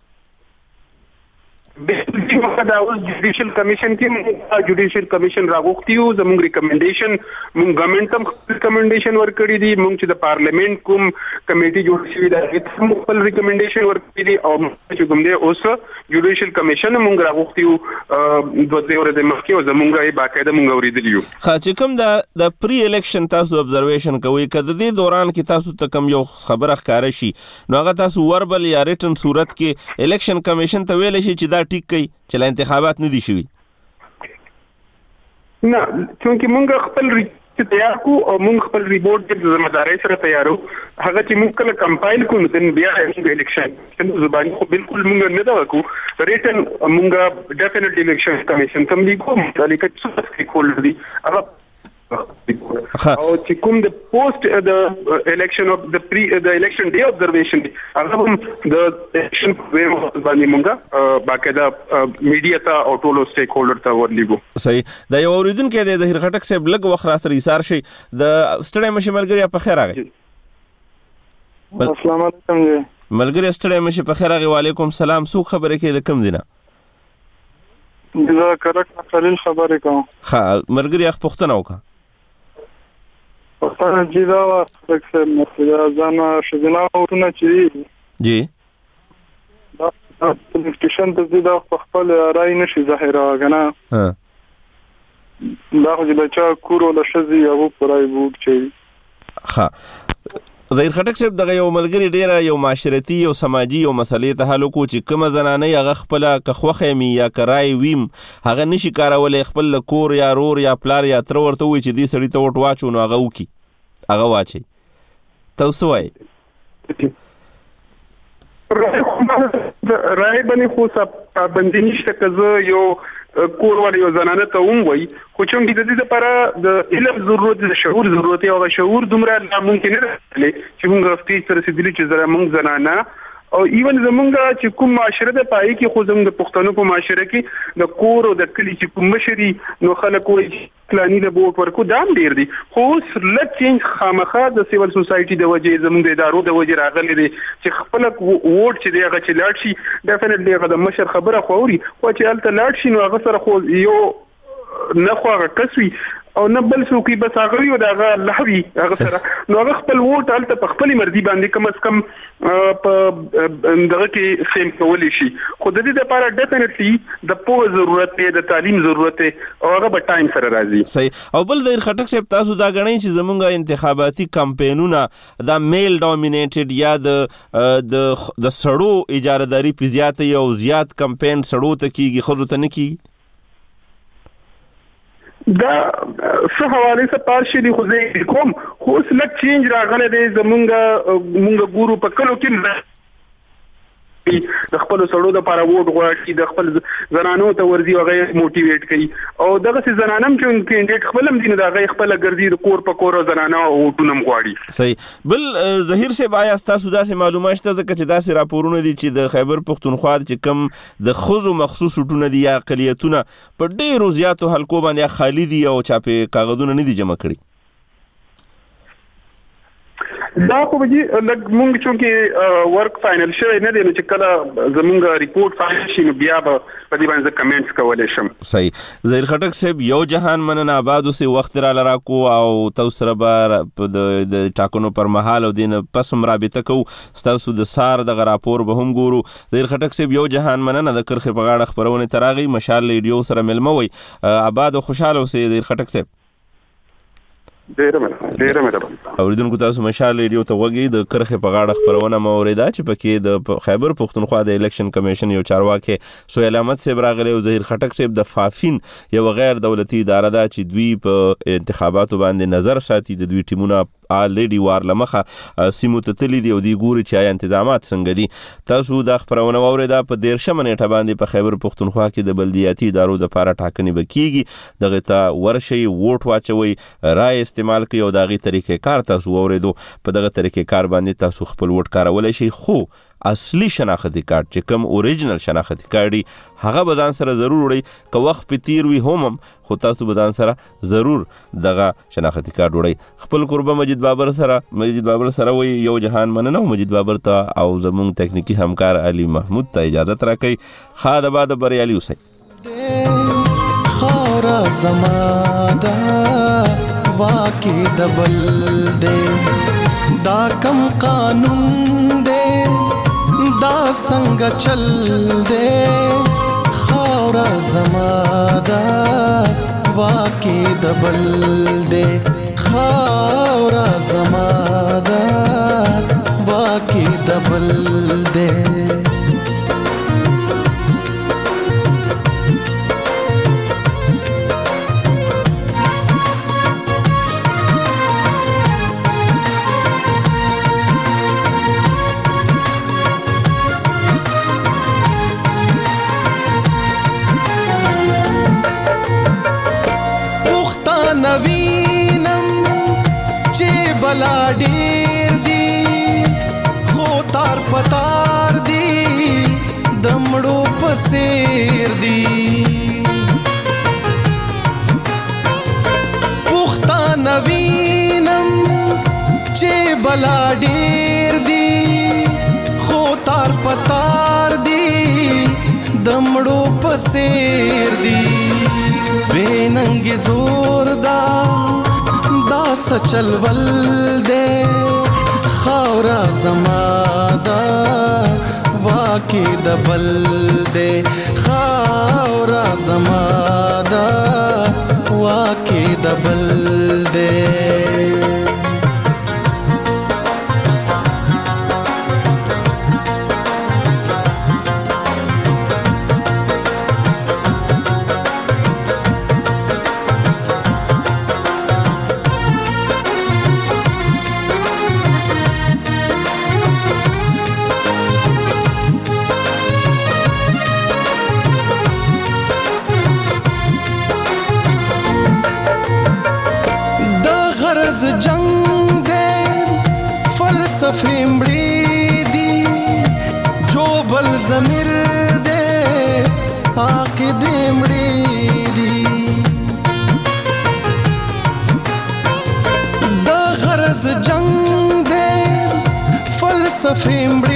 بالکل دا اوس جوډیشل کمیشن کې جوډیشل کمیشن راغوښتیو زموږ ریکمنډیشن موږ ګورنمنت هم ریکمنډیشن ورکړی دي موږ چې د پارلیمنت کوم کمیټي جوړ شوی دا هیڅ خپل ریکمنډیشن ورکړی دي او چې کوم دی اوس جوډیشل کمیشن موږ راغوښتیو دوه ځله ورته مخکې او زموږ یې باقاعده موږ اوریدلیو. خا چې کوم دا د پری الیکشن تاسو ابزرویشن کوي کله دې دوران کې تاسو ته کوم یو خبره ښکار شي نو هغه تاسو وربل یا ریټن صورت کې الیکشن کمیشن ته ویل شي چې دا ټیک کوي چې لا انتخابات نه دي شوي نه چې موږ خپل تیار کو او موږ خپل ریپورت د ځمداري سره تیارو هغه چې موږ کله کمپایل کوو نو بیا د الیکشن څنګه زبانی خو بالکل موږ نه دا وکړو ریټن موږ ډیفینیټلی الیکشن کمیشن تم لیکو مطلق څه څه کول دي هغه او چې کوم د پوسټ د الیکشن او د پری د الیکشن ډے ابزرویشن هغه هم د الیکشن ویو باندې موږ باقاعده میډیا ته او ټولو سټیک هولډر ته ورلیږو. صحیح دا یو اوریدونکو د ظهیر خټک صاحب لګ وخت را سره ایثار شي د ستړی مشي ملګری په خیر راغی. السلام علیکم جی ملګری ستړی مشي په خیر راغی. وعلیکم السلام سو خبره کې د کم دینه دا کرک خلیل خبره کوم. ها ملګری اخ پښتنه وکړه پښتنه چې دا واکثر مسله ځانه شذنا ورونه چې جی دا د سټیشن ته د خپل رائے نشي ظاهره غنا ها دا خو د چا کورو لشزي او پرای بوت چې ها ظهیر خټک صاحب دغه یو ملګری ډیره یو معاشرتي او سماجی او مسلې ته حل کو چې کوم زنانه هغه خپل کخوخه می یا کرای ویم هغه نشي کارولې خپل کور یا رور یا پلار یا تر ورته وي چې دې سړی ته وټ واچو نو هغه وکي هغه واچي تاسو وای رای باندې خو صاحب باندې نشته کزه یو کور ولې یو زنانه ته هم وایي خو چونکې د دې لپاره د علم ضرورت د شعور ضرورت او شعور دومره ناممکن نه دی چې موږ هفتې سره رسېدلي چې زره موږ زنانه او ایون زمونږ چې کوم معاشره د پای کې خو زموږ د پښتنو په معاشره کې د کور او د کلی چې کوم مشري نو خلک وایي پلاني د بوټ ورکو دام ډیر دي خو لږ چینج خامخا د سیول سوسایټي د وجې زموږ د ادارو د وجې راغلي دي چې خپل ووټ چې دی هغه چې لاړ شي ډیفینټلی هغه د مشر خبره خوري خو چې هلته لاړ شي نو هغه سره خو یو نه خو هغه کسوي او نه بل څوک بس هغه یو دغه لهوي هغه سره نو هغه خپل ووټ هلته په خپل مرضي باندې کم از کم په دغه کې سیم کولی شي خو د دې لپاره ډیفینټلی د پوهه ضرورت دی د تعلیم ضرورت دی او هغه په ټایم سره راځي صحیح او بل د خټک صاحب تاسو دا غنئ چې زمونږ انتخاباتي کمپاینونه دا میل ډومینیټډ یا د د د سړو اجارهداري په زیات یو زیات کمپاین سړو ته کیږي خو ته نه کیږي دا څه حواله سره پارشلی خو زه کوم خو اوس لږ چینج راغلی دی زمونږ مونږ ګورو په کلو کې د خپل سړو د لپاره ووټ غواړي د خپل زنانو ته ورځي او هغه موټیویټ کوي او دغه څه زنانم چې کینډیډیټ خپل هم دي نو هغه خپل ګرځي د کور په کور زنانو ووټونه غواړي صحیح بل ظهیر صاحب آیا تاسو داسې معلومات شته ځکه چې داسې راپورونه دي چې د خیبر پښتونخوا چې کم د خزو مخصوص وټونه دي یا اقلیتونه په ډیرو زیاتو حلقو باندې خالی دي او چاپه کاغذونه نه دي جمع کړي دا خو به لږ مونږ چونکې ورک فاینل شوی نه دی نو چې کله زمونږ ریپورت فاینل شي نو بیا به په دې باندې کمنټس کولی شم صحیح ظهیر خټک صاحب یو جهان مننه آباد اوسې وخت را لراکو او تاسو سره به د ټاکنو پر مهال او دین پس هم رابطه کوو ستاسو د سار دغه راپور به هم ګورو ظهیر خټک صاحب یو جهان مننه د کرخې په غاړه خپرونې ته راغی مشال ریډیو سره ملمه وئ آباد او خوشحاله اوسئ ظهیر خټک صاحب ډیره مننه ډیره مننه اوریدونکو تاسو مشال ریډیو ته وګورئ د کرخې په غاړه خبرونه مو اوریدا چې پکې د خیبر پښتونخوا د الیکشن کمیشن یو چارواکي سهیل احمد صاحب راغلی او ظهیر خټک صاحب د فافین یو غیر دولتي اداره ده چې دوی په انتخاباتو باندې نظر ساتي د دوی ټیمونه الریډي وار لمخه سیمو ته تللی دی او دی ګوري چې آیا تنظیمات څنګه دي تاسو د خبرونه اوریدا په دیرشم نیټه باندې په خیبر پښتونخوا کې د بلدیاتي ادارو د لپاره ټاکنې بکیږي دغه ته ورشي ووټ واچوي رائے استعمال کوي او دغه طریقې کار تاسو اوریدو په دغه طریقې کار باندې تاسو خپل ووټ کارولای شي خو اصلي شناختی کارت چې کوم اوریجنل شناختی کارت دی هغه به ځان سره ضرور وړي که وخت په تیر وي هم خو تاسو به ځان سره ضرور دغه شناختی کارت وړي خپل قربه مجید بابر سره مجید بابر سره وي یو جهان مننه مجید بابر ته او زموږ تکنیکی همکار علي محمود ته اجازه راکړئ خا د بعد بریالي اوسئ خورا زمادا واکي دبل دے دا کم قانون دے دا څنګه چل دے خورا زمادا واکي دبل دے خورا زمادا واکي دبل دے بلا ډیر دی خو تار پتار دی دمړو پسیر دی پختان وینم چې بلا ډیر دی خو تار پتار دی دمړو پسیر دی بیننګ زور دا دا سچل ول دے خورا زمادا واکي دبل دے خورا زمادا واکي دبل دے زمیر دې عقید مړې دي د غرض جنگ دې فلسفه